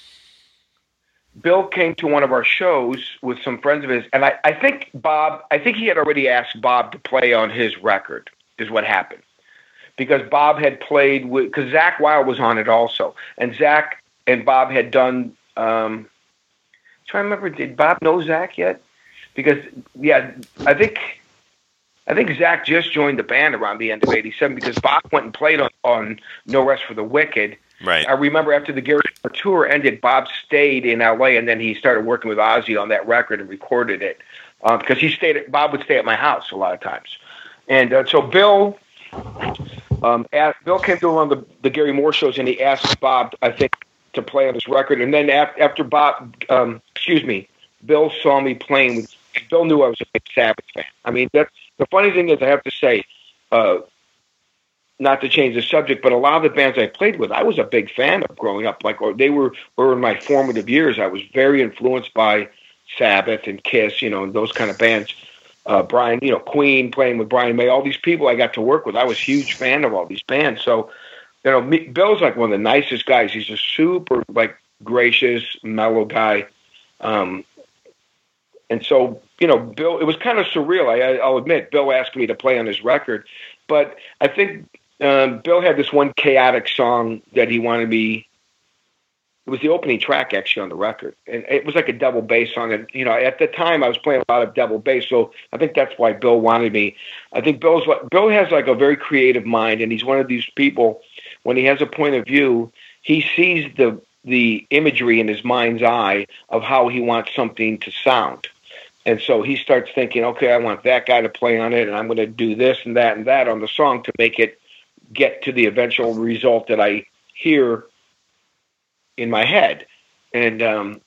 Speaker 3: Bill came to one of our shows with some friends of his, and I, I think Bob, I think he had already asked Bob to play on his record, is what happened. Because Bob had played with, because Zakk Wylde was on it also. And Zakk and Bob had done, um, I'm trying to remember, did Bob know Zakk yet? Because, yeah, I think I think Zakk just joined the band around the end of eighty-seven because Bob went and played on, on No Rest for the Wicked.
Speaker 2: Right.
Speaker 3: I remember after the Gary Moore tour ended, Bob stayed in L A, and then he started working with Ozzy on that record and recorded it. Um, because he stayed at, Bob would stay at my house a lot of times. And uh, so Bill um, asked, Bill came to one of the, the Gary Moore shows, and he asked Bob, I think, to play on his record. And then after, after Bob, um, excuse me, Bill saw me playing with, Bill knew I was a big Sabbath fan. I mean, that's, the funny thing is, I have to say, uh, not to change the subject, but a lot of the bands I played with, I was a big fan of growing up. Like, or they were, were in my formative years. I was very influenced by Sabbath and Kiss, you know, and those kind of bands. uh, Brian, you know, Queen, playing with Brian May, all these people I got to work with. I was a huge fan of all these bands. So, you know, me, Bill's like one of the nicest guys. He's a super, like, gracious, mellow guy. Um, and so, you know, Bill, it was kind of surreal. I, I'll admit, Bill asked me to play on his record. But I think um, Bill had this one chaotic song that he wanted me. It was the opening track, actually, on the record. And it was like a double bass song. And, you know, at the time, I was playing a lot of double bass. So I think that's why Bill wanted me. I think Bill's Bill has, like, a very creative mind. And he's one of these people, when he has a point of view, he sees the the imagery in his mind's eye of how he wants something to sound. And so he starts thinking, okay, I want that guy to play on it, and I'm going to do this and that and that on the song to make it get to the eventual result that I hear in my head. And um,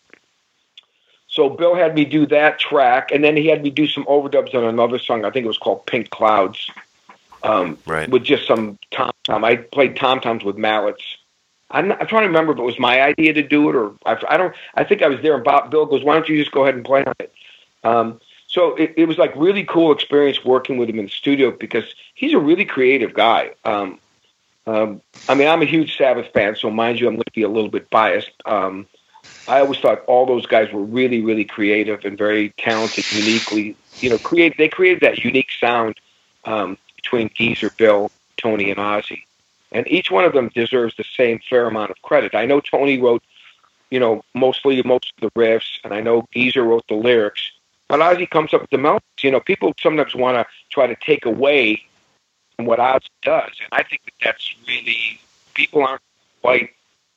Speaker 3: so Bill had me do that track, and then he had me do some overdubs on another song. I think it was called Pink Clouds, um,
Speaker 2: right. with
Speaker 3: just some tom-tom. I played tom-toms with mallets. I'm, not, I'm trying to remember if it was my idea to do it, or I, I don't. I think I was there, and Bob Bill goes, "Why don't you just go ahead and play on it?" Um, so it, it was like really cool experience working with him in the studio because he's a really creative guy. Um, um, I mean, I'm a huge Sabbath fan, so mind you, I'm going to be a little bit biased. Um, I always thought all those guys were really, really creative and very talented, uniquely. You know, create. They created that unique sound um, between Geezer, Bill, Tony, and Ozzy. And each one of them deserves the same fair amount of credit. I know Tony wrote, you know, mostly most of the riffs, and I know Geezer wrote the lyrics. But Ozzy comes up with the melodies. You know, people sometimes want to try to take away from what Ozzy does. And I think that that's really, people aren't quite,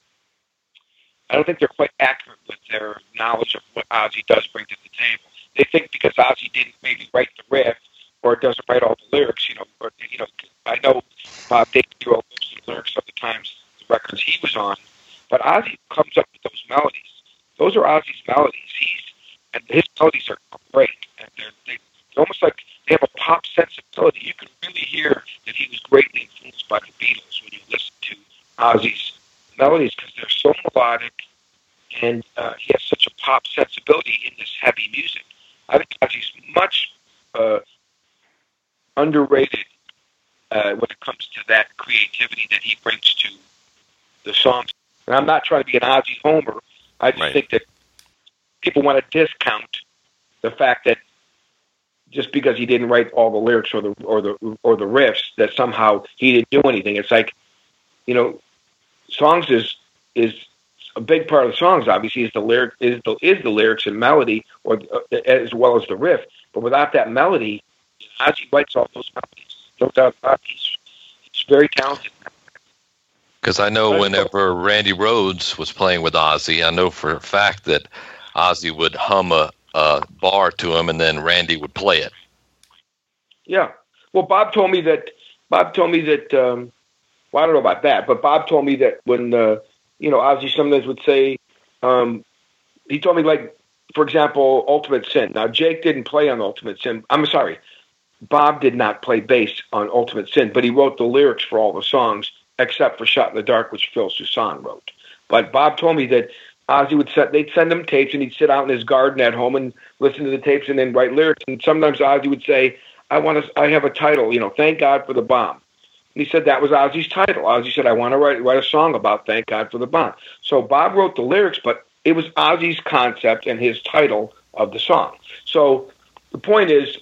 Speaker 3: I don't think they're quite accurate with their knowledge of what Ozzy does bring to the table. They think because Ozzy didn't maybe write the riff, or doesn't write all the lyrics, you know, or, you know, I know Bob Dave wrote most of the lyrics of the times, the records he was on, but Ozzy comes up with those melodies. Those are Ozzy's melodies. He's, and his melodies are great, and they're, they, they're almost like they have a pop sensibility. You can really hear that he was greatly influenced by the Beatles when you listen to Ozzy's melodies because they're so melodic, and uh, he has such a pop sensibility in this heavy music. I think Ozzy's much uh, underrated uh, when it comes to that creativity that he brings to the songs. And I'm not trying to be an Ozzy homer. I just
Speaker 2: right.
Speaker 3: think that people want to discount the fact that just because he didn't write all the lyrics or the or the or the riffs, that somehow he didn't do anything. It's like, you know, songs is is a big part of the songs. Obviously, is the lyric is the is the lyrics and melody, or uh, as well as the riff. But without that melody, Ozzy writes all those melodies. No doubt about it. He's, he's very talented.
Speaker 8: Because I know whenever Randy Rhoads was playing with Ozzy, I know for a fact that Ozzy would hum a, a bar to him, and then Randy would play it.
Speaker 3: Yeah. Well, Bob told me that. Bob told me that. Um, well, I don't know about that, but Bob told me that when uh, you know, Ozzy sometimes would say, um, he told me, like, for example, Ultimate Sin. Now, Jake didn't play on Ultimate Sin. I'm sorry. Bob did not play bass on Ultimate Sin, but he wrote the lyrics for all the songs, except for Shot in the Dark, which Phil Soussan wrote. But Bob told me that Ozzy would set, they'd send him tapes, and he'd sit out in his garden at home and listen to the tapes and then write lyrics. And sometimes Ozzy would say, I want to, I have a title, you know, Thank God for the Bomb. And he said that was Ozzy's title. Ozzy said, I want to write, write a song about Thank God for the Bomb. So Bob wrote the lyrics, but it was Ozzy's concept and his title of the song. So the point is,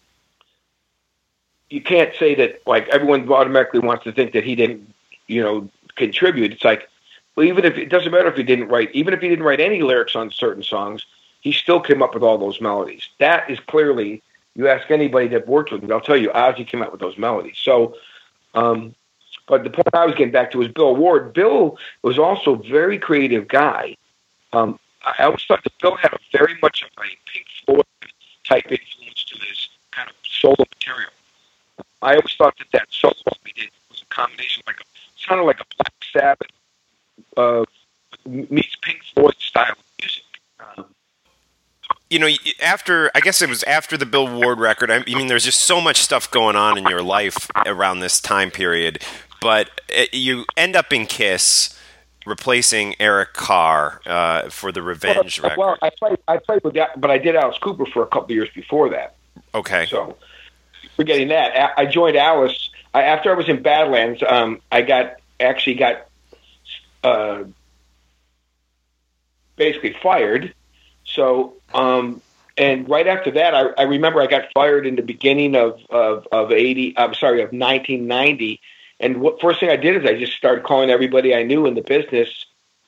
Speaker 3: you can't say that, like, everyone automatically wants to think that he didn't, you know, contribute. It's like, well, even if it doesn't matter if he didn't write, even if he didn't write any lyrics on certain songs, he still came up with all those melodies. That is clearly, you ask anybody that worked with him, they'll tell you Ozzy came up with those melodies. So, um, but the point I was getting back to was Bill Ward. Bill was also a very creative guy. Um, I always thought that Bill had a very much of a Pink Floyd type influence to his kind of solo material. I always thought that that solo he did was a combination, like a, sounded like a Black Sabbath uh, meets Pink Floyd style of music. Um,
Speaker 2: you know, after, I guess it was after the Bill Ward record, I mean, there's just so much stuff going on in your life around this time period, but it, you end up in Kiss, replacing Eric Carr uh, for the Revenge
Speaker 3: well,
Speaker 2: record.
Speaker 3: Well, I played, I played with that, but I did Alice Cooper for a couple of years before that.
Speaker 2: Okay.
Speaker 3: So, forgetting that, I joined Alice. I, after I was in Badlands, um, I got actually got uh, basically fired. So, um, and right after that, I, I remember I got fired in the beginning of, of, of eighty. I'm sorry, of nineteen ninety. And what first thing I did is I just started calling everybody I knew in the business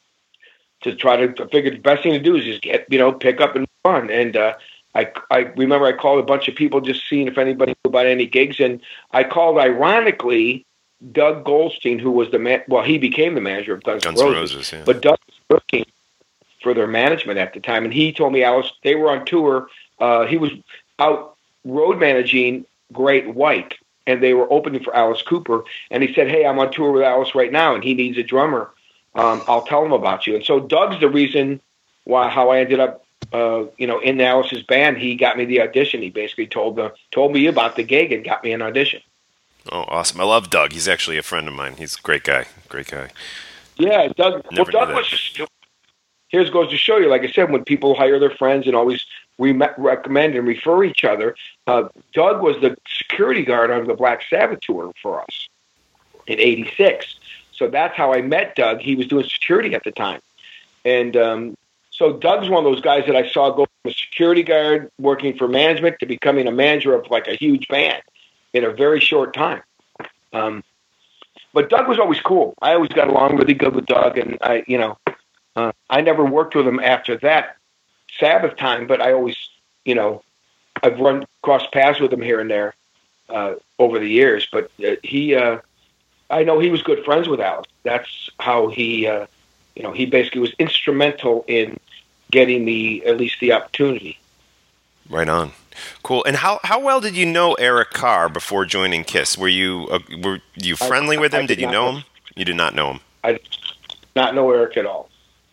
Speaker 3: to try to I figured the best thing to do is just get, you know, pick up and run. And uh, I, I remember I called a bunch of people just seeing if anybody knew about any gigs. And I called, ironically, Doug Goldstein, who was the man. Well, he became the manager of Guns N'
Speaker 2: Guns N'
Speaker 3: Roses.
Speaker 2: Roses, yeah.
Speaker 3: But Doug was working for their management at the time. And he told me, Alice, they were on tour. Uh, he was out road managing Great White, and they were opening for Alice Cooper. And he said, hey, I'm on tour with Alice right now, and he needs a drummer. Um, I'll tell him about you. And so Doug's the reason why how I ended up, uh, you know, in Alice's band. He got me the audition. He basically told the told me about the gig and got me an audition.
Speaker 2: Oh, awesome! I love Doug. He's actually a friend of mine. He's a great guy. Great guy.
Speaker 3: Yeah, Doug.
Speaker 2: Never
Speaker 3: well, Doug
Speaker 2: knew
Speaker 3: was just. Here's goes to show you. Like I said, when people hire their friends and always re- recommend and refer each other, uh, Doug was the security guard on the Black Sabbath tour for us in eighty-six. So that's how I met Doug. He was doing security at the time. And um, so Doug's one of those guys that I saw go from a security guard working for management to becoming a manager of like a huge band in a very short time. Um, but Doug was always cool. I always got along really good with Doug. And I, you know, uh, I never worked with him after that Sabbath time, but I always, you know, I've run crossed paths with him here and there uh, over the years. But uh, he, uh, I know he was good friends with Alice. That's how he, uh, you know, he basically was instrumental in getting me at least the opportunity.
Speaker 2: Right on. Cool. And how, how well did you know Eric Carr before joining KISS? Were you uh, were you friendly
Speaker 3: I,
Speaker 2: with him?
Speaker 3: I
Speaker 2: Did,
Speaker 3: did
Speaker 2: you know
Speaker 3: know
Speaker 2: him? You did not know him.
Speaker 3: I did not know Eric at all.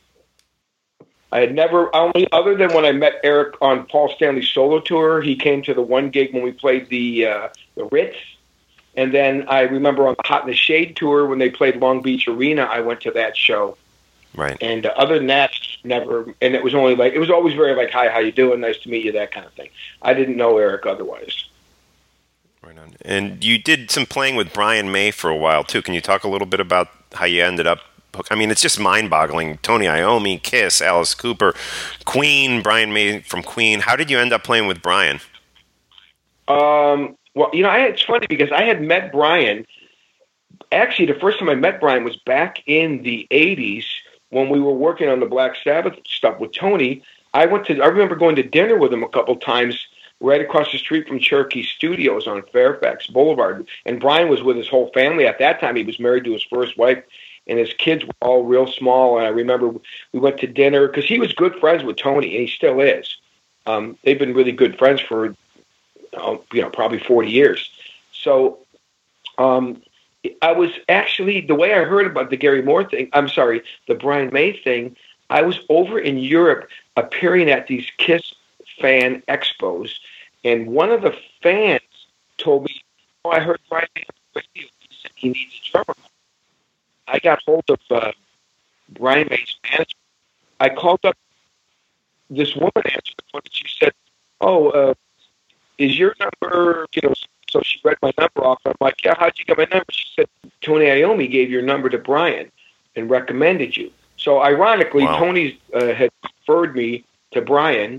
Speaker 3: I had never, only other than when I met Eric on Paul Stanley's solo tour. He came to the one gig when we played the uh, the Ritz. And then I remember on the Hot in the Shade tour when they played Long Beach Arena, I went to that show.
Speaker 2: Right.
Speaker 3: And uh, other than that, never. And it was only like, it was always very like, hi, how you doing? Nice to meet you, that kind of thing. I didn't know Eric otherwise.
Speaker 2: Right on. And you did some playing with Brian May for a while, too. Can you talk a little bit about how you ended up? I mean, it's just mind-boggling. Tony Iommi, KISS, Alice Cooper, Queen, Brian May from Queen. How did you end up playing with Brian?
Speaker 3: Um... Well, you know, I, it's funny because I had met Brian. Actually, the first time I met Brian was back in the eighties when we were working on the Black Sabbath stuff with Tony. I went to. I remember going to dinner with him a couple times right across the street from Cherokee Studios on Fairfax Boulevard. And Brian was with his whole family at that time. He was married to his first wife, and his kids were all real small. And I remember we went to dinner because he was good friends with Tony, and he still is. Um, they've been really good friends for. You know, probably forty years. So um, I was actually, the way I heard about the Gary Moore thing, I'm sorry, the Brian May thing, I was over in Europe appearing at these KISS fan expos, and one of the fans told me, oh, I heard Brian May on the radio. He said he needs a drummer. I got hold of uh, Brian May's manager. I called up this woman, answered the phone, and she said, oh, uh, is your number, you know, so she read my number off. I'm like, yeah, how'd you get my number? She said, Tony Iommi gave your number to Brian and recommended you. So ironically,
Speaker 2: wow.
Speaker 3: Tony uh, had referred me to Brian.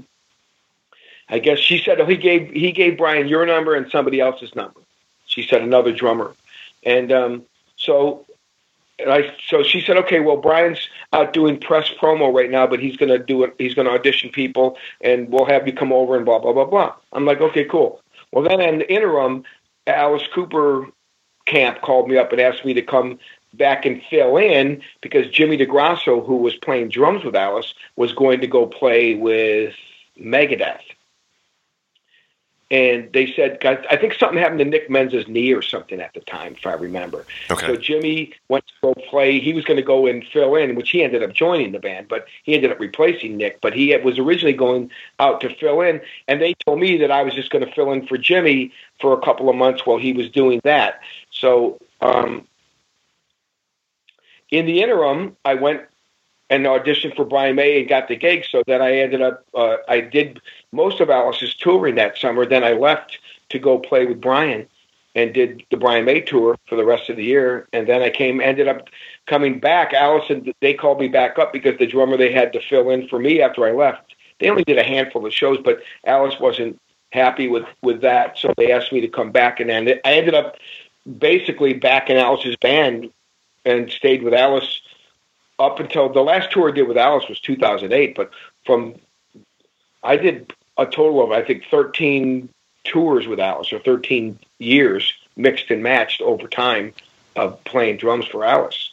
Speaker 3: I guess she said, oh, he gave he gave Brian your number and somebody else's number. She said, another drummer. And um, so and I so she said, okay, well, Brian's out doing press promo right now, but he's gonna do it. He's gonna audition people, and we'll have you come over and blah blah blah blah. I'm like, okay, cool. Well, then in the interim, Alice Cooper Camp called me up and asked me to come back and fill in because Jimmy DeGrasso, who was playing drums with Alice, was going to go play with Megadeth. And they said, guys, I think something happened to Nick Menz's knee or something at the time, if I remember.
Speaker 2: Okay.
Speaker 3: So Jimmy went to go play. He was going to go and fill in, which he ended up joining the band, but he ended up replacing Nick. But he was originally going out to fill in, and they told me that I was just going to fill in for Jimmy for a couple of months while he was doing that. So um, in the interim, I went and auditioned for Brian May and got the gig. So then I ended up, uh, I did most of Alice's touring that summer. Then I left to go play with Brian and did the Brian May tour for the rest of the year. And then I came, ended up coming back. Alice, and they called me back up because the drummer they had to fill in for me after I left, they only did a handful of shows, but Alice wasn't happy with, with that. So they asked me to come back, and then I ended up basically back in Alice's band and stayed with Alice up until the last tour I did with Alice was two thousand eight. But from, I did a total of, I think, thirteen tours with Alice, or thirteen years mixed and matched over time of playing drums for Alice.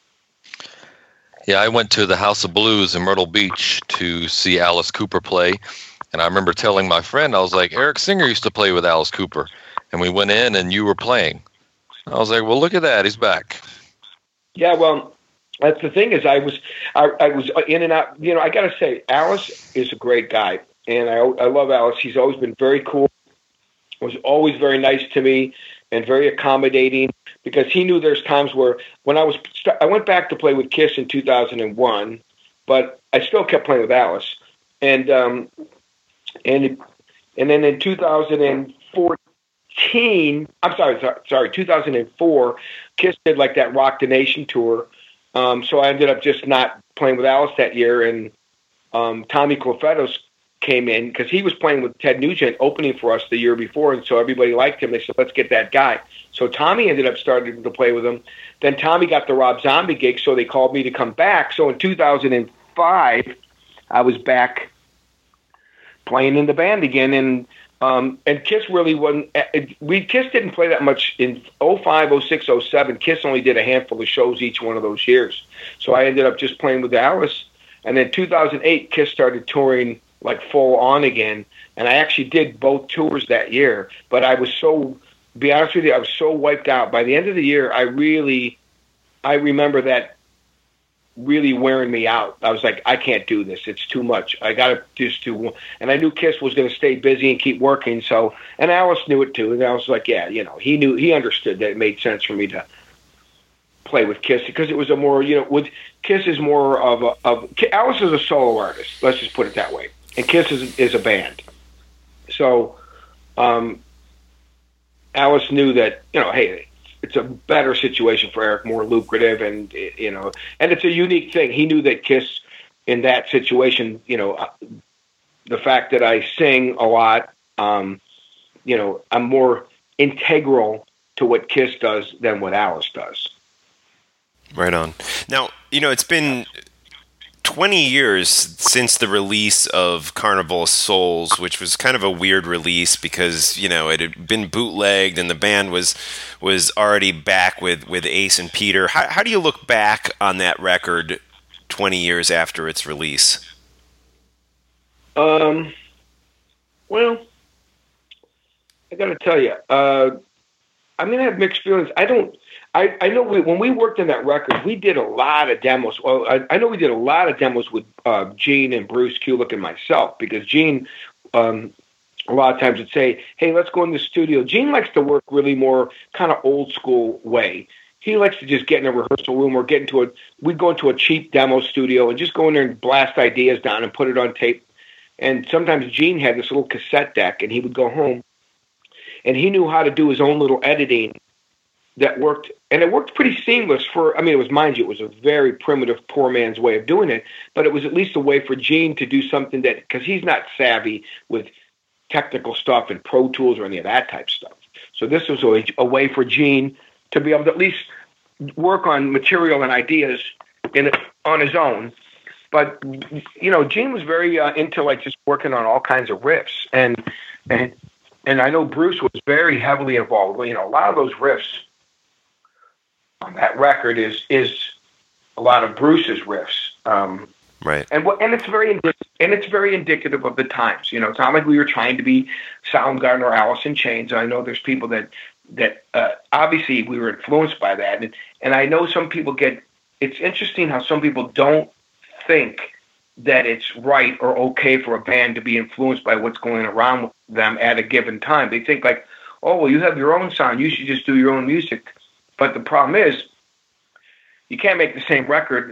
Speaker 8: Yeah, I went to the House of Blues in Myrtle Beach to see Alice Cooper play. And I remember telling my friend, I was like, Eric Singer used to play with Alice Cooper. And we went in and you were playing. I was like, well, look at that. He's back.
Speaker 3: Yeah, well, that's the thing is I was I, I was in and out. You know, I got to say, Alice is a great guy. And I, I love Alice. He's always been very cool. Was always very nice to me and very accommodating, because he knew there's times where when I was, I went back to play with Kiss in two thousand one, but I still kept playing with Alice. And, um, and, and then in two thousand fourteen, I'm sorry, sorry, sorry, two thousand four, Kiss did like that Rock the Nation tour. Um, so I ended up just not playing with Alice that year. And, um, Tommy Clufetos came in because he was playing with Ted Nugent opening for us the year before, and so everybody liked him. They said, let's get that guy. So Tommy ended up starting to play with him. Then Tommy got the Rob Zombie gig, so they called me to come back. So in two thousand five, I was back playing in the band again, and um, and Kiss really wasn't – we Kiss didn't play that much in oh five, oh six, oh seven. Kiss only did a handful of shows each one of those years. So I ended up just playing with Alice. And then two thousand eight, Kiss started touring – like full on again. And I actually did both tours that year, but I was so, to be honest with you, I was so wiped out. By the end of the year, I really, I remember that really wearing me out. I was like, I can't do this. It's too much. I got to just do, and I knew Kiss was going to stay busy and keep working. So, and Alice knew it too. And I was like, yeah, you know, he knew, he understood that it made sense for me to play with Kiss, because it was a more, you know, with Kiss is more of a, of, Alice is a solo artist. Let's just put it that way. And Kiss is, is a band. So um, Alice knew that, you know, hey, it's a better situation for Eric, more lucrative, and, you know, and it's a unique thing. He knew that Kiss in that situation, you know, the fact that I sing a lot, um, you know, I'm more integral to what Kiss does than what Alice does.
Speaker 2: Right on. Now, you know, it's been twenty years since the release of Carnival of Souls, which was kind of a weird release because, you know, it had been bootlegged and the band was was already back with, with Ace and Peter. How, how do you look back on that record twenty years after its release?
Speaker 3: Um, well, I got to tell you, uh, I'm going to have mixed feelings. I don't, I, I know we, when we worked on that record, we did a lot of demos. Well, I, I know we did a lot of demos with uh, Gene and Bruce Kulick and myself, because Gene, um, a lot of times would say, hey, let's go in the studio. Gene likes to work really more kind of old school way. He likes to just get in a rehearsal room or get into a, we'd go into a cheap demo studio and just go in there and blast ideas down and put it on tape. And sometimes Gene had this little cassette deck, and he would go home and he knew how to do his own little editing that worked. And it worked pretty seamless for, I mean, it was, mind you, it was a very primitive, poor man's way of doing it, but it was at least a way for Gene to do something that, because he's not savvy with technical stuff and Pro Tools or any of that type of stuff. So this was a, a way for Gene to be able to at least work on material and ideas in on his own. But, you know, Gene was very uh, into, like, just working on all kinds of riffs. And, and, and I know Bruce was very heavily involved. You know, a lot of those riffs on that record is is a lot of Bruce's riffs, um,
Speaker 2: right?
Speaker 3: And what and it's very indi- and it's very indicative of the times. You know, it's not like we were trying to be Soundgarden or Alice in Chains. I know there's people that that uh, obviously we were influenced by that, and and I know some people get. It's interesting how some people don't think that it's right or okay for a band to be influenced by what's going around them at a given time. They think like, oh, well, you have your own sound. You should just do your own music. But the problem is, you can't make the same record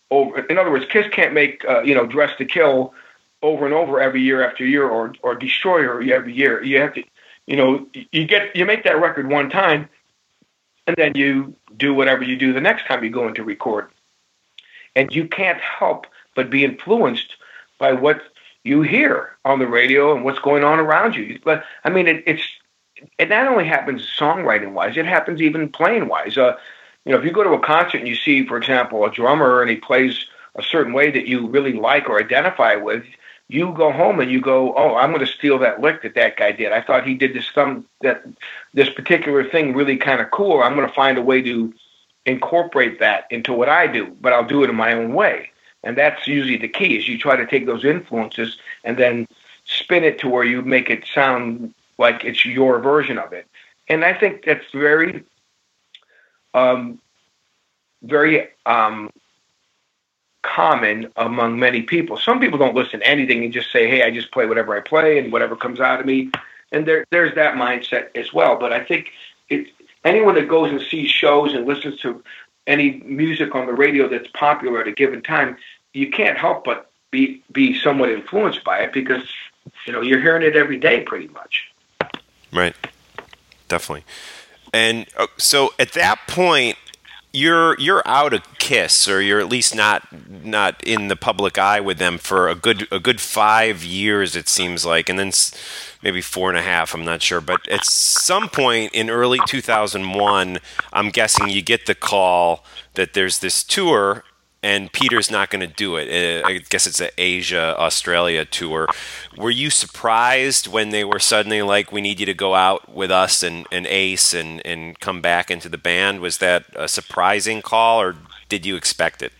Speaker 3: over. In other words, Kiss can't make uh, you know Dress to Kill over and over every year after year, or or Destroyer every year. You have to, you know, you get you make that record one time, and then you do whatever you do the next time you go into record, and you can't help but be influenced by what you hear on the radio and what's going on around you. But I mean, it, it's it not only happens songwriting wise, it happens even playing wise. Uh, you know, if you go to a concert and you see, for example, a drummer and he plays a certain way that you really like or identify with, you go home and you go, "Oh, I'm going to steal that lick that that guy did. I thought he did this some that this particular thing really kind of cool. I'm going to find a way to incorporate that into what I do, but I'll do it in my own way." And that's usually the key, is you try to take those influences and then spin it to where you make it sound like it's your version of it. And I think that's very, um, very um, common among many people. Some people don't listen to anything and just say, "Hey, I just play whatever I play and whatever comes out of me." And there, there's that mindset as well. But I think it, anyone that goes and sees shows and listens to any music on the radio that's popular at a given time, you can't help but be be somewhat influenced by it, because you know you're hearing it every day pretty much.
Speaker 2: Right. Definitely. And uh, so at that point, you're you're out of Kiss, or you're at least not not in the public eye with them for a good a good five years, it seems like, and then maybe four and a half. I'm not sure, but at some point in early two thousand one, I'm guessing you get the call that there's this tour, and Peter's not going to do it. I guess it's an Asia, Australia tour. Were you surprised when they were suddenly like, "We need you to go out with us and, and Ace and, and come back into the band"? Was that a surprising call, or did you expect it?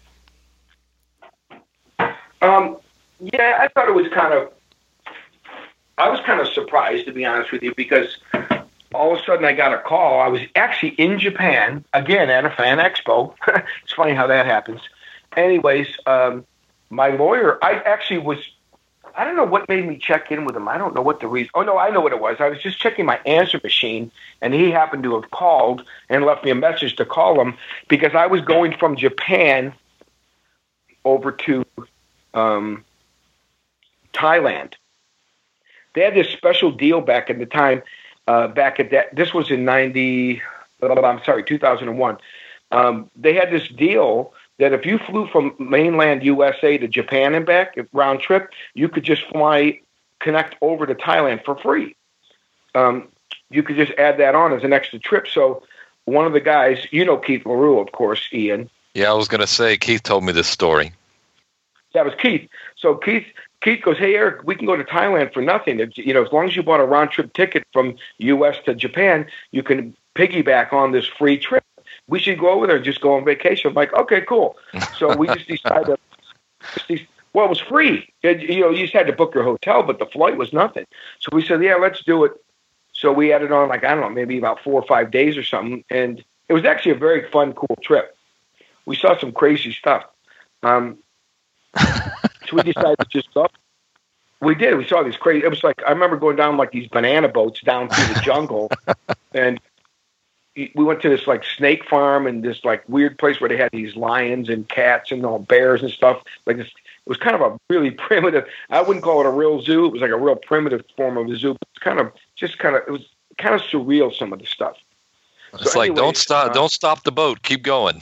Speaker 3: Um, yeah, I thought it was kind of, I was kind of surprised, to be honest with you, because all of a sudden I got a call. I was actually in Japan, again, at a fan expo. It's funny how that happens. Anyways, um, my lawyer, I actually was, I don't know what made me check in with him. I don't know what the reason. Oh, no, I know what it was. I was just checking my answer machine, and he happened to have called and left me a message to call him, because I was going from Japan over to um, Thailand. They had this special deal back at the time, uh, back at that, this was in ninety, I'm sorry, two thousand one. Um, they had this deal that if you flew from mainland U S A to Japan and back, round trip, you could just fly, connect over to Thailand for free. Um, you could just add that on as an extra trip. So one of the guys, you know Keith LaRue, of course, Ian.
Speaker 8: Yeah, I was going to say, Keith told me this story.
Speaker 3: That was Keith. So Keith Keith goes, "Hey, Eric, we can go to Thailand for nothing. If, you know, as long as you bought a round-trip ticket from U S to Japan, you can piggyback on this free trip. We should go over there and just go on vacation." I'm like, "Okay, cool." So we just decided, well, it was free. It, you know, you just had to book your hotel, but the flight was nothing. So we said, "Yeah, let's do it." So we added on, like, I don't know, maybe about four or five days or something. And it was actually a very fun, cool trip. We saw some crazy stuff. Um, so we decided to just go. We did. We saw these crazy, it was like, I remember going down like these banana boats down through the jungle. And we went to this like snake farm and this like weird place where they had these lions and cats and all bears and stuff. Like this, it was kind of a really primitive. I wouldn't call it a real zoo. It was like a real primitive form of a zoo. It's kind of just kind of it was kind of surreal, some of the stuff.
Speaker 8: It's
Speaker 3: so
Speaker 8: like
Speaker 3: anyways,
Speaker 8: don't stop,
Speaker 3: uh,
Speaker 8: don't stop the boat. Keep going.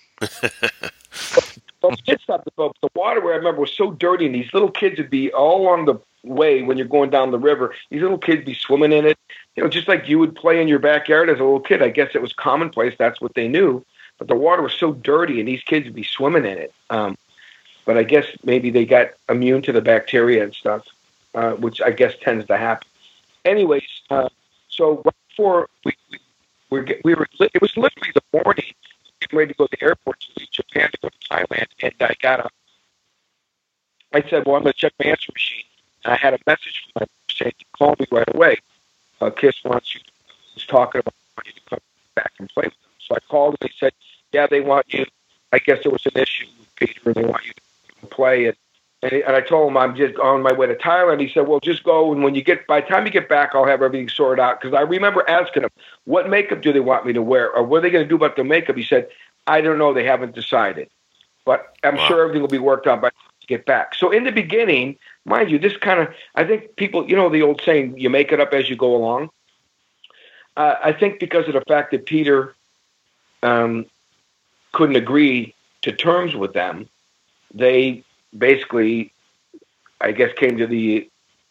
Speaker 3: But we did stop the boat. The water, where I remember, was so dirty, and these little kids would be all along the way when you're going down the river. These little kids would be swimming in it, you know, just like you would play in your backyard as a little kid. I guess it was commonplace. That's what they knew. But the water was so dirty, and these kids would be swimming in it. Um, but I guess maybe they got immune to the bacteria and stuff, uh, which I guess tends to happen. Anyways, uh, so right before we we, we, we were, it was literally the morning. Getting ready to go to the airport to leave Japan to go to Thailand, and I got a. I said, "Well, I'm going to check my answer machine." And I had a message from my saying to call me right away. Uh, Kiss wants you. Was talking about wanting you to come back and play with them. So I called and they said, "Yeah, they want you." I guess there was an issue with Peter, and they want you to play it. And, and I told him I'm just on my way to Thailand. He said, "Well, just go, and when you get, by the time you get back, I'll have everything sorted out." Because I remember asking him, "What makeup do they want me to wear, or what are they going to do about the makeup?" He said, "I don't know. They haven't decided." but I'm
Speaker 2: Wow.
Speaker 3: sure everything will be worked out by the time to get back. So in the beginning, mind you, this kind of, I think people, you know, the old saying, you make it up as you go along. Uh, I think because of the fact that Peter um, couldn't agree to terms with them, they basically, I guess, came to the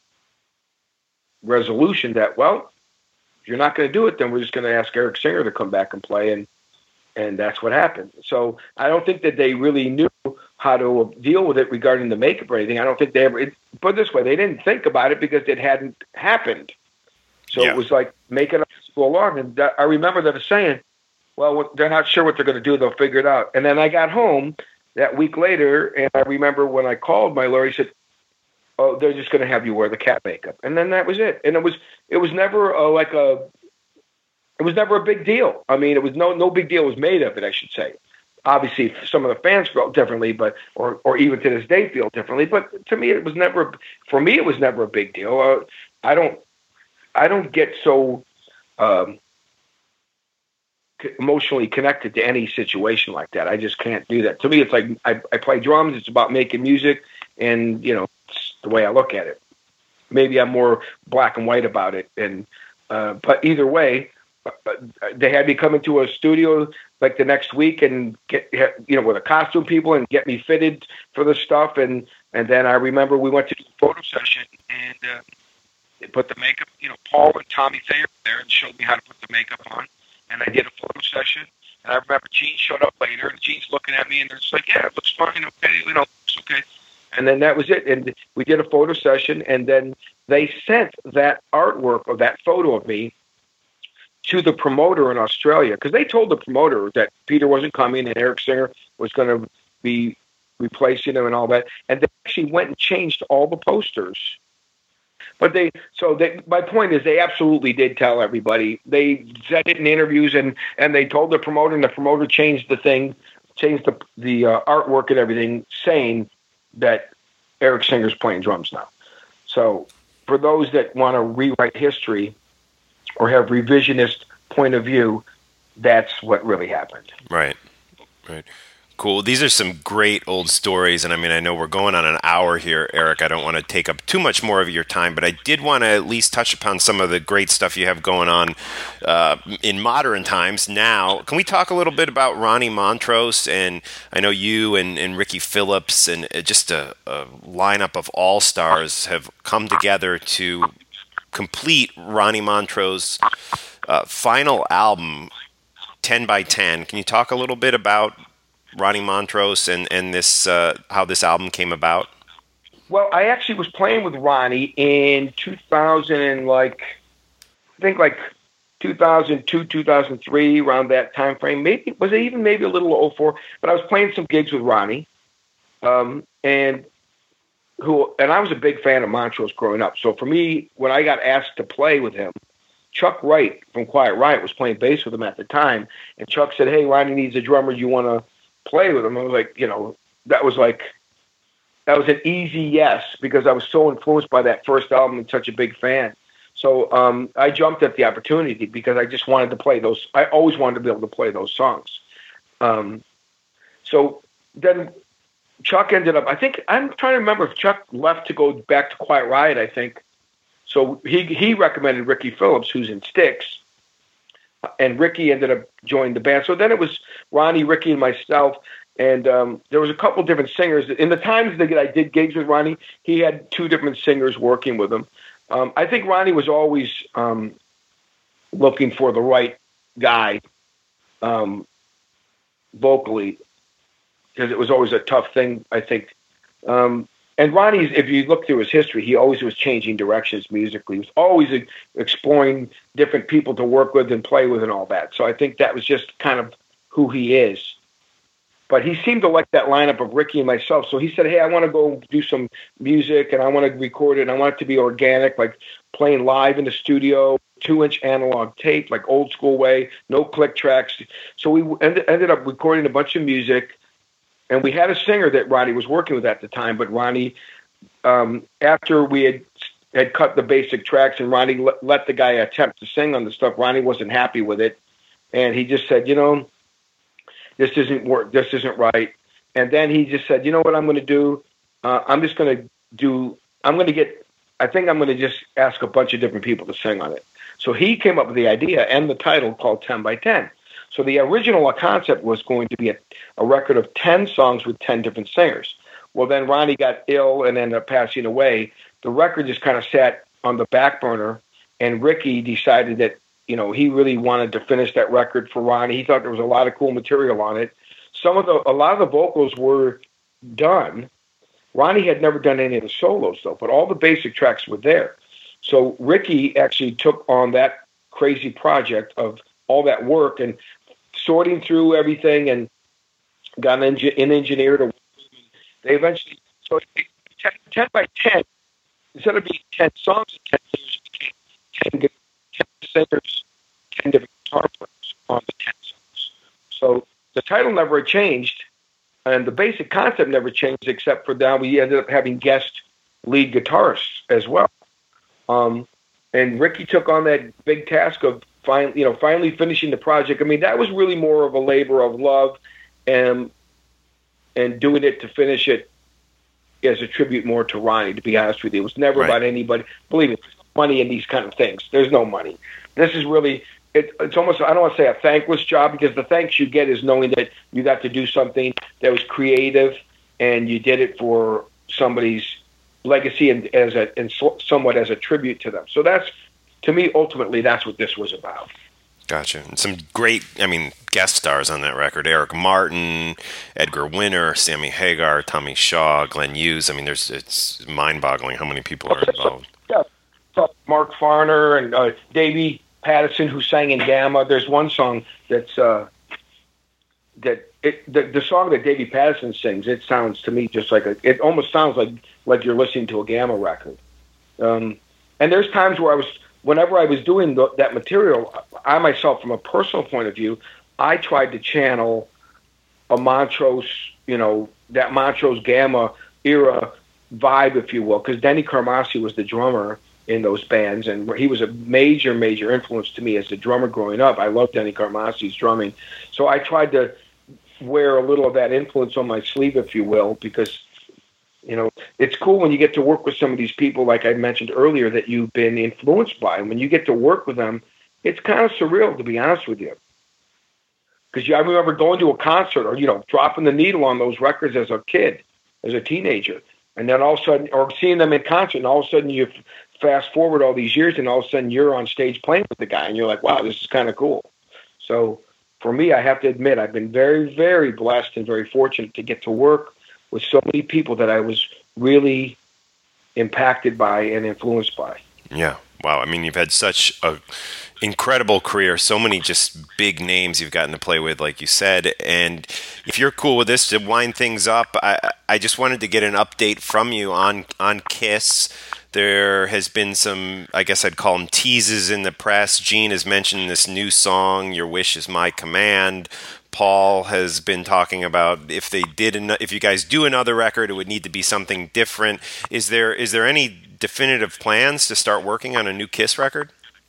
Speaker 3: resolution that, well, if you're not going to do it, then we're just going to ask Eric Singer to come back and play, and and that's what happened. So I don't think that they really knew how to deal with it regarding the makeup or anything. I don't think they ever, it, put it this way, they didn't think about it because it hadn't happened. So
Speaker 2: Yeah.
Speaker 3: it was like, make it up as you go along. And that, I remember them saying, well, they're not sure what they're going to do. They'll figure it out. And then I got home that week later, and I remember when I called my lawyer, he said, oh, they're just going to have you wear the cat makeup. And then that was it. And it was, it was never uh, like a, it was never a big deal. I mean, it was no, no big deal was made of it, I should say. Obviously, some of the fans felt differently, but, or, or even to this day feel differently. But to me, it was never, for me, it was never a big deal. Uh, I don't, I don't get so um, emotionally connected to any situation like that. I just can't do that. To me, it's like I, I play drums. It's about making music, and you know, it's the way I look at it. Maybe I'm more black and white about it, and uh, but either way, they had me come into a studio like the next week and get, you know, with a costume people and get me fitted for the stuff, and and then I remember we went to do a photo session, and uh, they put the makeup. You know, Paul and Tommy Thayer were there and showed me how to put the makeup on, and I did a photo session. And I remember Gene showed up later, and Gene's looking at me, and they're just like, "Yeah, it looks fine, okay, you know, it's okay." And then that was it. And we did a photo session, and then they sent that artwork of that photo of me to the promoter in Australia, because they told the promoter that Peter wasn't coming and Eric Singer was going to be replacing him and all that. And they actually went and changed all the posters. But they, so they, my point is they absolutely did tell everybody. They said it in interviews, and, and they told the promoter, and the promoter changed the thing, changed the, the uh, artwork and everything, saying that Eric Singer's playing drums now. So for those that want to rewrite history or have revisionist point of view, that's what really happened.
Speaker 2: Right, right. Cool. These are some great old stories, and I mean, I know we're going on an hour here, Eric. I don't want to take up too much more of your time, but I did want to at least touch upon some of the great stuff you have going on uh, in modern times now. Can we talk a little bit about Ronnie Montrose? And I know you and, and Ricky Phillips and just a, a lineup of all-stars have come together to complete Ronnie Montrose' uh, final album, ten by ten. Can you talk a little bit about Ronnie Montrose and, and this uh, how this album came about?
Speaker 3: Well, I actually was playing with Ronnie in two thousand and like, I think like two thousand two, two thousand three, around that time frame. Maybe, was it even maybe a little oh four? But I was playing some gigs with Ronnie. Um, and who, and I was a big fan of Montrose growing up. So for me, when I got asked to play with him, Chuck Wright from Quiet Riot was playing bass with him at the time. And Chuck said, hey, Ronnie needs a drummer. You want to play with him? I was like, you know, that was like, that was an easy yes, because I was so influenced by that first album and such a big fan. So um, I jumped at the opportunity because I just wanted to play those. I always wanted to be able to play those songs. Um, so then Chuck ended up, I think, I'm trying to remember if Chuck left to go back to Quiet Riot, I think. So he he recommended Ricky Phillips, who's in Styx, and Ricky ended up joining the band. So then it was Ronnie, Ricky, and myself, and um, there was a couple different singers. In the times that I did gigs with Ronnie, he had two different singers working with him. Um, I think Ronnie was always um, looking for the right guy um, vocally, because it was always a tough thing, I think. Um, and Ronnie's, if you look through his history, he always was changing directions musically. He was always exploring different people to work with and play with and all that. So I think that was just kind of who he is. But he seemed to like that lineup of Ricky and myself. So he said, hey, I want to go do some music, and I want to record it, and I want it to be organic, like playing live in the studio, two-inch analog tape, like old school way, no click tracks. So we ended, ended up recording a bunch of music. And we had a singer that Ronnie was working with at the time, but Ronnie, um, after we had had cut the basic tracks and Ronnie let, let the guy attempt to sing on the stuff, Ronnie wasn't happy with it, and he just said, you know, this isn't work, this isn't right. And then he just said, you know what I'm going to do? Uh, I'm just going to do, I'm going to get, I think I'm going to just ask a bunch of different people to sing on it. So he came up with the idea and the title called ten by ten. So the original concept was going to be a, a record of ten songs with ten different singers. Well, then Ronnie got ill and ended up passing away. The record just kind of sat on the back burner, and Ricky decided that, you know, he really wanted to finish that record for Ronnie. He thought there was a lot of cool material on it. Some of the, a lot of the vocals were done. Ronnie had never done any of the solos, though, but all the basic tracks were there. So Ricky actually took on that crazy project of all that work and sorting through everything and got an, engi- an engineer to. They eventually, so ten, ten by ten, instead of being ten songs and ten singers, it became ten, ten singers, ten different guitar players on the ten songs. So the title never changed, and the basic concept never changed, except for now we ended up having guest lead guitarists as well. Um, and Ricky took on that big task of finally, you know, finally finishing the project. I mean, that was really more of a labor of love, and and doing it to finish it as a tribute more to Ronnie. To be honest with you, it was never right. about anybody. Believe me, there's no money in these kind of things. There's no money. This is really. It, it's almost, I don't want to say a thankless job, because the thanks you get is knowing that you got to do something that was creative and you did it for somebody's legacy and as a and so, somewhat as a tribute to them. So that's, to me, ultimately, that's what this was about.
Speaker 2: Gotcha. And some great, I mean, guest stars on that record: Eric Martin, Edgar Winter, Sammy Hagar, Tommy Shaw, Glenn Hughes. I mean, there's it's mind-boggling how many people are involved.
Speaker 3: Yeah, Mark Farner and uh, Davey Patterson, who sang in Gamma. There's one song that's uh, that it the, the song that Davey Patterson sings. It sounds to me just like a. It almost sounds like like you're listening to a Gamma record. Um, and there's times where I was, whenever I was doing the, that material, I myself, from a personal point of view, I tried to channel a Montrose, you know, that Montrose Gamma era vibe, if you will, because Denny Carmassi was the drummer in those bands, and he was a major, major influence to me as a drummer growing up. I loved Denny Carmassi's drumming, so I tried to wear a little of that influence on my sleeve, if you will, because, you know, it's cool when you get to work with some of these people, like I mentioned earlier, that you've been influenced by, and when you get to work with them, it's kind of surreal, to be honest with you. Because I remember going to a concert, or, you know, dropping the needle on those records as a kid, as a teenager, and then all of a sudden, or seeing them in concert, and all of a sudden you fast forward all these years, and all of a sudden you're on stage playing with the guy, and you're like, wow, this is kind of cool. So for me, I have to admit, I've been very, very blessed and very fortunate to get to work with so many people that I was really impacted by and influenced by.
Speaker 2: Yeah. Wow. I mean, you've had such a incredible career, so many just big names you've gotten to play with, like you said. And if you're cool with this, to wind things up, I, I just wanted to get an update from you on, on KISS. There has been some, I guess I'd call them teases in the press. Gene has mentioned this new song, Your Wish Is My Command. Paul has been talking about if they did, an, if you guys do another record, it would need to be something different. Is there is there any definitive plans to start working on a new KISS record?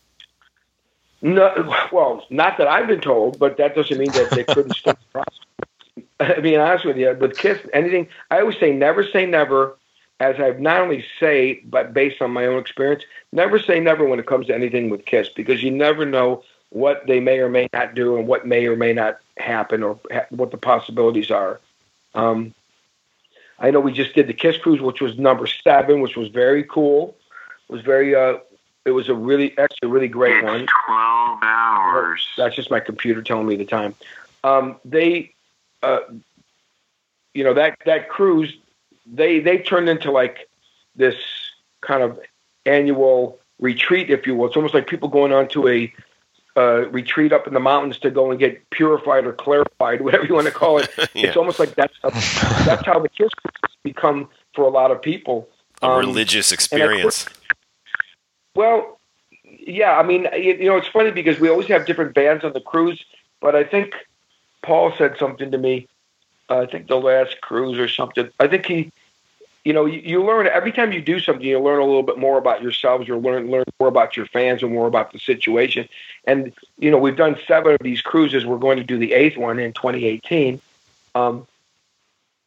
Speaker 3: No, well, not that I've been told, but that doesn't mean that they couldn't start the process. I mean, honest with you, with KISS, anything, I always say never say never, as I've not only say, but based on my own experience, never say never when it comes to anything with KISS, because you never know what they may or may not do and what may or may not happen, or ha- what the possibilities are. Um, I know we just did the KISS Cruise, which was number seven, which was very cool. It was very, uh, it was a really, actually a really great
Speaker 9: it's
Speaker 3: one.
Speaker 9: twelve hours.
Speaker 3: That's just my computer telling me the time. Um, they, uh, you know, that, that cruise, they, they turned into like this kind of annual retreat, if you will. It's almost like people going on to a, Uh, retreat up in the mountains to go and get purified or clarified, whatever you want to call it. yeah. It's almost like that's a, that's how the KISS has become for a lot of people.
Speaker 2: A
Speaker 3: um,
Speaker 2: religious experience.
Speaker 3: Course, well, yeah, I mean, you, you know, it's funny because we always have different bands on the cruise, but I think Paul said something to me, uh, I think the last cruise or something. I think he, you know, you, you learn, every time you do something, you learn a little bit more about yourselves, you learn, learn more about your fans and more about the situation. And, you know, we've done seven of these cruises. We're going to do the eighth one in twenty eighteen. Um,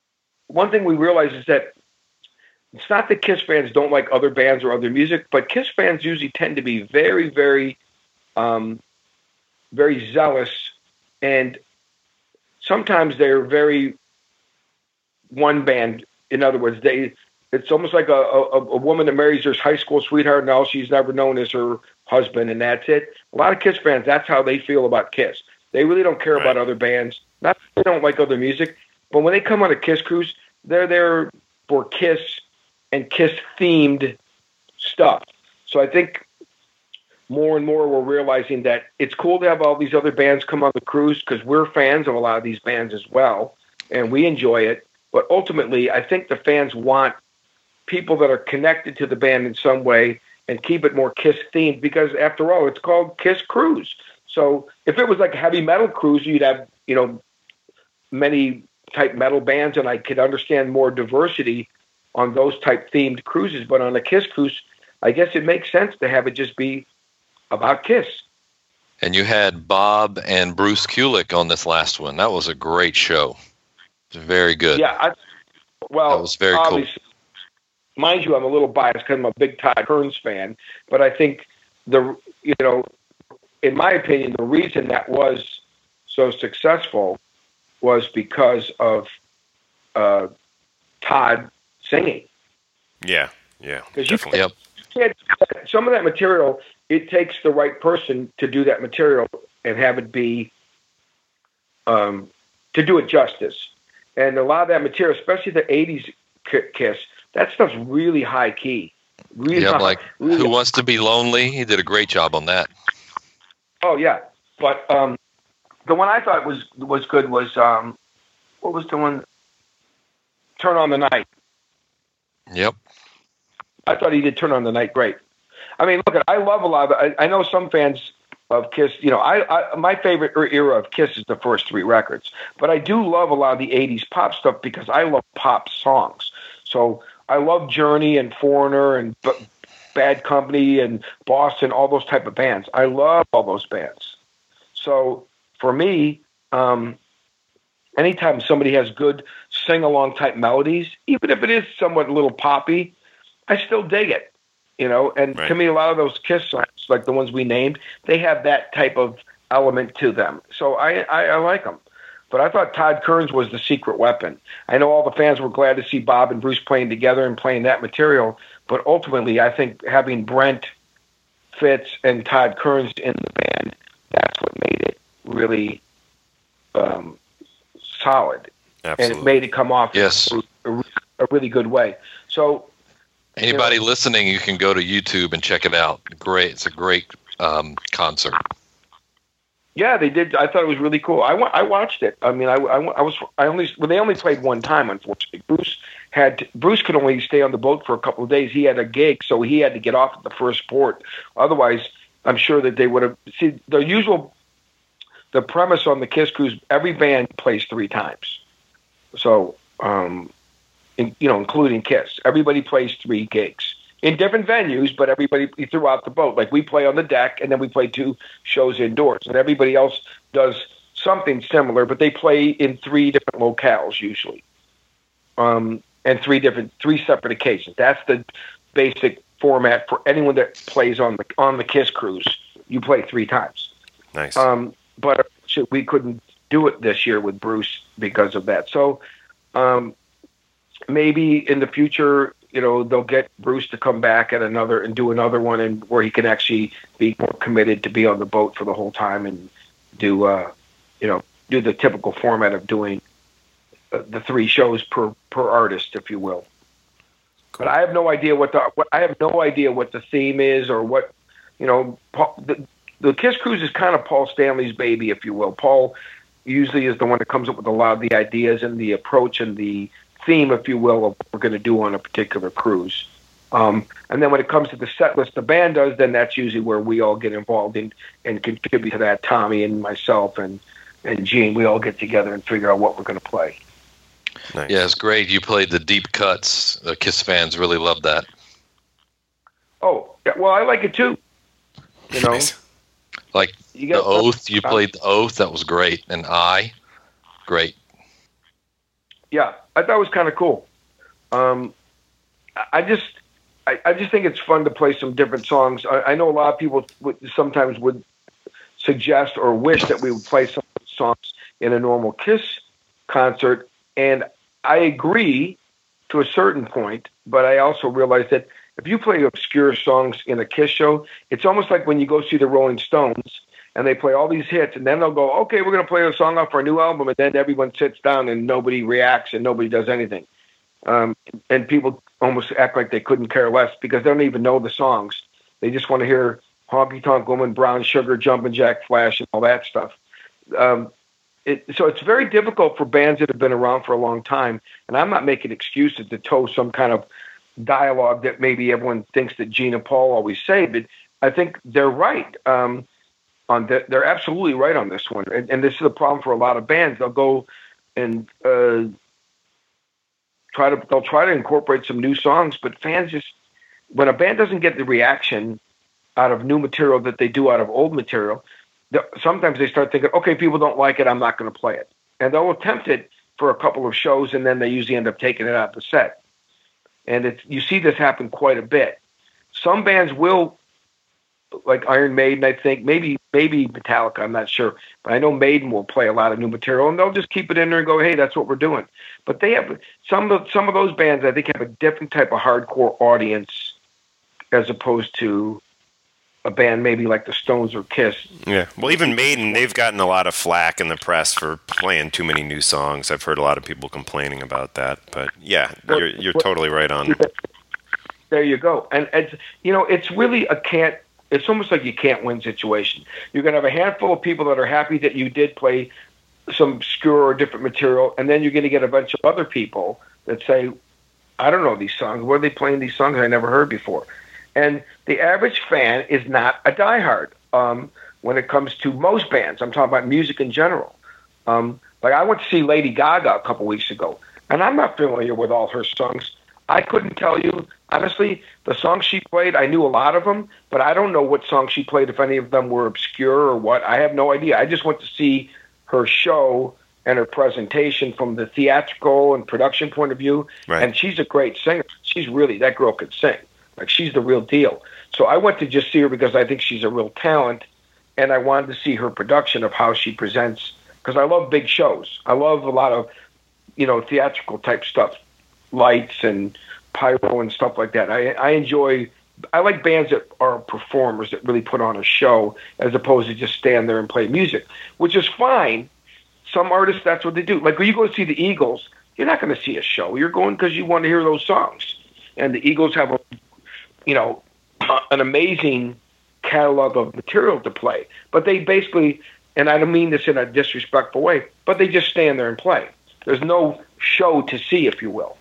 Speaker 3: one thing we realize is that it's not that Kiss fans don't like other bands or other music, but Kiss fans usually tend to be very, very, um, very zealous, and sometimes they're very one band. In other words, they it's almost like a, a, a woman that marries her high school sweetheart, and all she's never known is her husband, and that's it. A lot of Kiss fans, that's how they feel about Kiss. They really don't care right. about other bands. Not that they don't like other music, but when they come on a Kiss cruise, they're there for Kiss and Kiss-themed stuff. So I think more and more we're realizing that it's cool to have all these other bands come on the cruise because we're fans of a lot of these bands as well, and we enjoy it. But ultimately, I think the fans want people that are connected to the band in some way and keep it more Kiss-themed because, after all, it's called Kiss Cruise. So if it was like a heavy metal cruise, you'd have, you know, many type metal bands, and I could understand more diversity on those type themed cruises. But on a Kiss cruise, I guess it makes sense to have it just be about Kiss.
Speaker 8: And you had Bob and Bruce Kulick on this last one. That was a great show. It was very good.
Speaker 3: Yeah. I, well,
Speaker 8: that was very cool.
Speaker 3: Mind you, I'm a little biased because I'm a big Todd Kearns fan, but I think the, you know, in my opinion, the reason that was so successful was because of uh, Todd singing.
Speaker 2: Yeah, yeah,
Speaker 3: because
Speaker 2: definitely.
Speaker 3: You can't, you can't, some of that material, it takes the right person to do that material and have it be, um, to do it justice. And a lot of that material, especially the eighties Kiss, that stuff's really high key. Really
Speaker 8: yeah,
Speaker 3: high,
Speaker 8: like
Speaker 3: really
Speaker 8: Who Wants to Be Lonely? He did a great job on that.
Speaker 3: Oh yeah, but um, the one I thought was was good was um, what was the one? Turn on the Night.
Speaker 8: Yep.
Speaker 3: I thought he did Turn on the Night great. I mean, look, I love a lot of it. I, I know some fans of Kiss, you know, I, I my favorite era of Kiss is the first three records, but I do love a lot of the eighties pop stuff because I love pop songs. So I love Journey and Foreigner and B- Bad Company and Boston, all those type of bands. I love all those bands. So for me, um, anytime somebody has good sing-along type melodies, even if it is somewhat a little poppy, I still dig it. You know, and right. to me, a lot of those Kiss songs, like the ones we named, they have that type of element to them. So I, I, I like them. But I thought Todd Kearns was the secret weapon. I know all the fans were glad to see Bob and Bruce playing together and playing that material, but ultimately I think having Brent, Fitz, and Todd Kearns in the band, that's what made it really um, solid.
Speaker 2: Absolutely.
Speaker 3: And it made it come off
Speaker 8: yes.
Speaker 3: a, a really good way. So
Speaker 8: anybody
Speaker 3: you know,
Speaker 8: listening, you can go to YouTube and check it out. Great. It's a great um, concert.
Speaker 3: Yeah, they did. I thought it was really cool. I, I watched it. I mean, I, I, I was I only well, they only played one time, unfortunately. Bruce had Bruce could only stay on the boat for a couple of days. He had a gig, so he had to get off at the first port. Otherwise, I'm sure that they would have. See, the usual, the premise on the Kiss cruise, every band plays three times. So, um, in, you know, including Kiss, everybody plays three gigs. In different venues, but everybody throughout the boat. Like we play on the deck, and then we play two shows indoors. And everybody else does something similar, but they play in three different locales usually, um, and three different, three separate occasions. That's the basic format for anyone that plays on the on the Kiss cruise. You play three times.
Speaker 2: Nice.
Speaker 3: Um, but we couldn't do it this year with Bruce because of that. So um, maybe in the future, you know, they'll get Bruce to come back at another and do another one, and where he can actually be more committed to be on the boat for the whole time and do, uh, you know, do the typical format of doing uh, the three shows per per artist, if you will. Cool. But I have no idea what the what, I have no idea what the theme is or what, you know. Paul, the, the Kiss Cruise is kind of Paul Stanley's baby, if you will. Paul usually is the one that comes up with a lot of the ideas and the approach and the theme, if you will, of what we're going to do on a particular cruise. Um, and then when it comes to the set list the band does, then that's usually where we all get involved in and contribute to that. Tommy and myself and, and Gene, we all get together and figure out what we're going to play.
Speaker 8: Nice. Yeah, it's great. You played the deep cuts. The Kiss fans really love that.
Speaker 3: Oh, yeah, well, I like it too. You know,
Speaker 8: like
Speaker 3: you
Speaker 8: the Oath. You played the Oath. That was great. And I, great.
Speaker 3: Yeah. I thought it was kind of cool. Um, I just, I, I just think it's fun to play some different songs. I, I know a lot of people would, sometimes would suggest or wish that we would play some songs in a normal Kiss concert, and I agree to a certain point, but I also realize that if you play obscure songs in a Kiss show, it's almost like when you go see the Rolling Stones and they play all these hits, and then they'll go, okay, we're going to play a song off our new album, and then everyone sits down and nobody reacts and nobody does anything. Um, and people almost act like they couldn't care less because they don't even know the songs. They just want to hear Honky Tonk Woman, Brown Sugar, Jumpin' Jack Flash, and all that stuff. Um, it, so it's very difficult for bands that have been around for a long time, and I'm not making excuses to toe some kind of dialogue that maybe everyone thinks that Gene and Paul always say, but I think they're right. Um, on the, they're absolutely right on this one, and, and this is a problem for a lot of bands. They'll go and uh, try to they'll try to incorporate some new songs, but fans just, when a band doesn't get the reaction out of new material that they do out of old material, sometimes they start thinking, okay, people don't like it, I'm not going to play it. And they'll attempt it for a couple of shows, and then they usually end up taking it out the set. And it's, you see this happen quite a bit. Some bands will, like Iron Maiden, I think, maybe maybe Metallica, I'm not sure. But I know Maiden will play a lot of new material, and they'll just keep it in there and go, hey, that's what we're doing. But they have, some of, some of those bands, I think, have a different type of hardcore audience as opposed to a band maybe like the Stones or Kiss.
Speaker 2: Yeah, well, even Maiden, they've gotten a lot of flack in the press for playing too many new songs. I've heard a lot of people complaining about that. But yeah, you're you're totally right on.
Speaker 3: There you go. And it's, you know, it's really a can't. It's almost like you can't win situation. You're going to have a handful of people that are happy that you did play some obscure or different material, and then you're going to get a bunch of other people that say, I don't know these songs. Where are they playing these songs I never heard before? And the average fan is not a diehard um, when it comes to most bands. I'm talking about music in general. Um, like I went to see Lady Gaga a couple weeks ago, and I'm not familiar with all her songs. I couldn't tell you, honestly, the songs she played, I knew a lot of them, but I don't know what songs she played, if any of them were obscure or what. I have no idea. I just went to see her show and her presentation from the theatrical and production point of view,
Speaker 2: right.
Speaker 3: And she's a great singer. She's really, that girl could sing. Like, she's the real deal. So I went to just see her because I think she's a real talent, and I wanted to see her production of how she presents, because I love big shows. I love a lot of, you know, theatrical type stuff, lights and pyro and stuff like that. I, I enjoy, I like bands that are performers that really put on a show as opposed to just stand there and play music, which is fine. Some artists, that's what they do. Like when you go to see the Eagles, you're not going to see a show. You're going because you want to hear those songs. And the Eagles have a, you know, uh, an amazing catalog of material to play. But they basically, and I don't mean this in a disrespectful way, but they just stand there and play. There's no show to see, if you will.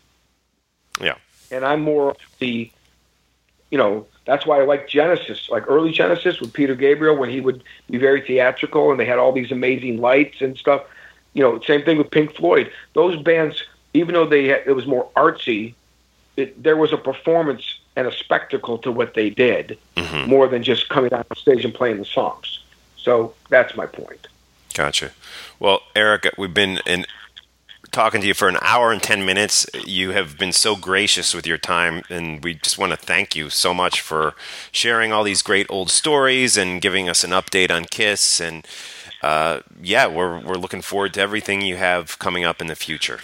Speaker 2: Yeah.
Speaker 3: And I'm more the, you know, that's why I like Genesis, like early Genesis with Peter Gabriel, when he would be very theatrical and they had all these amazing lights and stuff. You know, same thing with Pink Floyd. Those bands, even though they had, it was more artsy, it, there was a performance and a spectacle to what they did, mm-hmm. more than just coming out on stage and playing the songs. So that's my point.
Speaker 2: Gotcha. Well, Eric, we've been in talking to you for an hour and ten minutes. You have been so gracious with your time, and we just want to thank you so much for sharing all these great old stories and giving us an update on Kiss. And uh, yeah, we're we're looking forward to everything you have coming up in the future.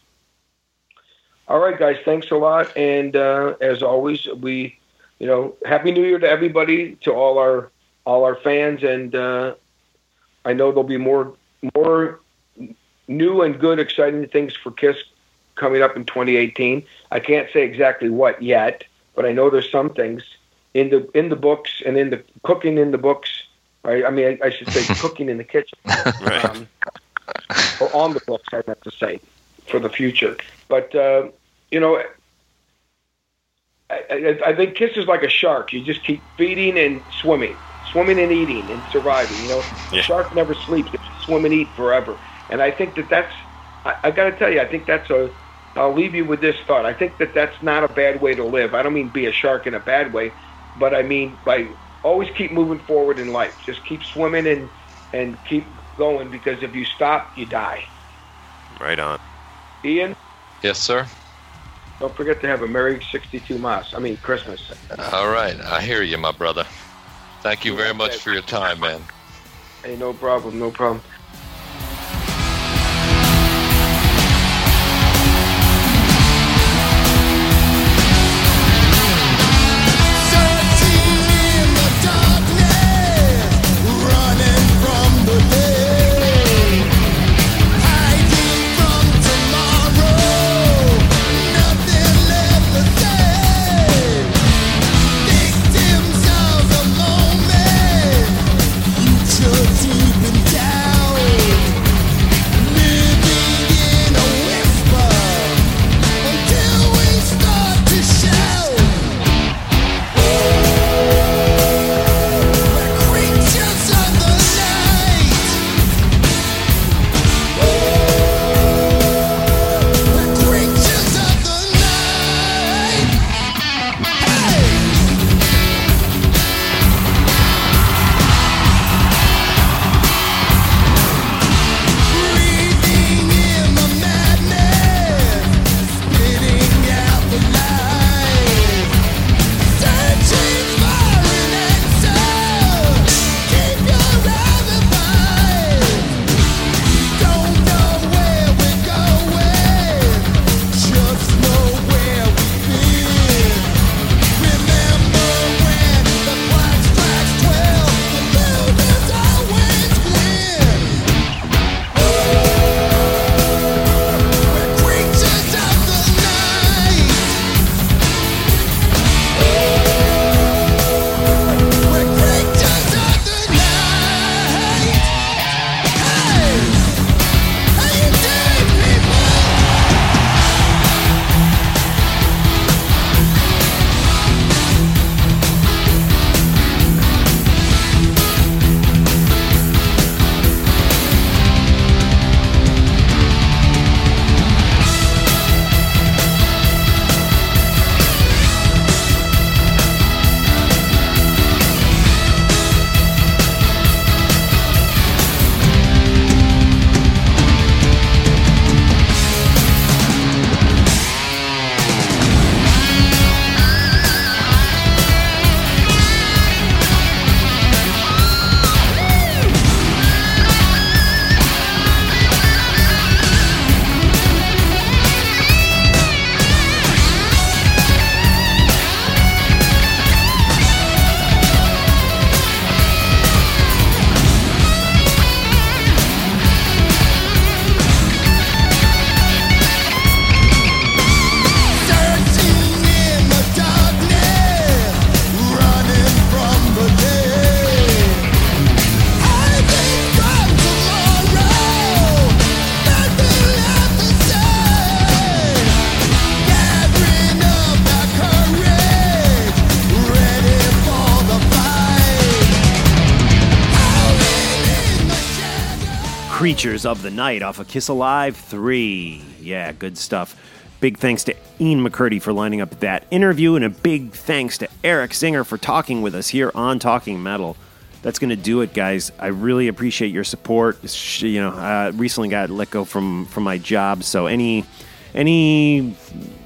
Speaker 3: All right, guys, thanks a lot. And uh, as always, we, you know, Happy New Year to everybody, to all our all our fans, and uh, I know there'll be more more. new and good, exciting things for Kiss coming up in twenty eighteen. I can't say exactly what yet, but I know there's some things in the in the books and in the cooking in the books. Right? I mean, I, I should say cooking in the kitchen,
Speaker 2: right.
Speaker 3: um, or on the books. I have to say for the future. But uh, you know, I, I, I think Kiss is like a shark. You just keep feeding and swimming, swimming and eating and surviving. You know,
Speaker 2: yeah.
Speaker 3: A shark never sleeps. It swim and eat forever. And I think that that's, I, I got to tell you, I think that's a, I'll leave you with this thought. I think that that's not a bad way to live. I don't mean be a shark in a bad way, but I mean by always keep moving forward in life. Just keep swimming and, and keep going, because if you stop, you die.
Speaker 2: Right on.
Speaker 3: Ian?
Speaker 8: Yes, sir.
Speaker 3: Don't forget to have a Merry sixty-two Mas. I mean, Christmas.
Speaker 8: All right. I hear you, my brother. Thank you very much for your time, man.
Speaker 3: Hey, no problem, no problem.
Speaker 2: Creatures of the Night off of Kiss Alive three. Yeah, good stuff. Big thanks to Ian McCurdy for lining up that interview, and a big thanks to Eric Singer for talking with us here on Talking Metal. That's going to do it, guys. I really appreciate your support. You know, I recently got let go from, from my job, so any any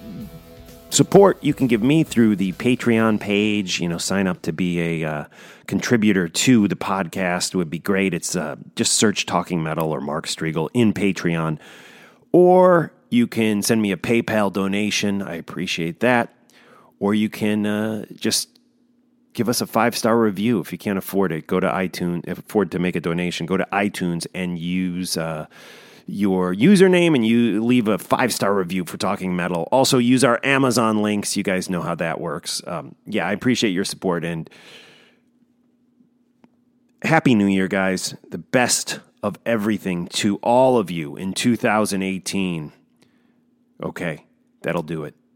Speaker 2: support you can give me through the Patreon page, you know, sign up to be a uh, contributor to the podcast would be great. It's uh, just search Talking Metal or Mark Striegel in Patreon. Or you can send me a PayPal donation. I appreciate that. Or you can uh, just give us a five-star review if you can't afford it. Go to iTunes, afford to make a donation. Go to iTunes and use uh, your username and you leave a five-star review for Talking Metal. Also, use our Amazon links. You guys know how that works. Um, yeah, I appreciate your support, and Happy New Year, guys. The best of everything to all of you in two thousand eighteen. Okay, that'll do it.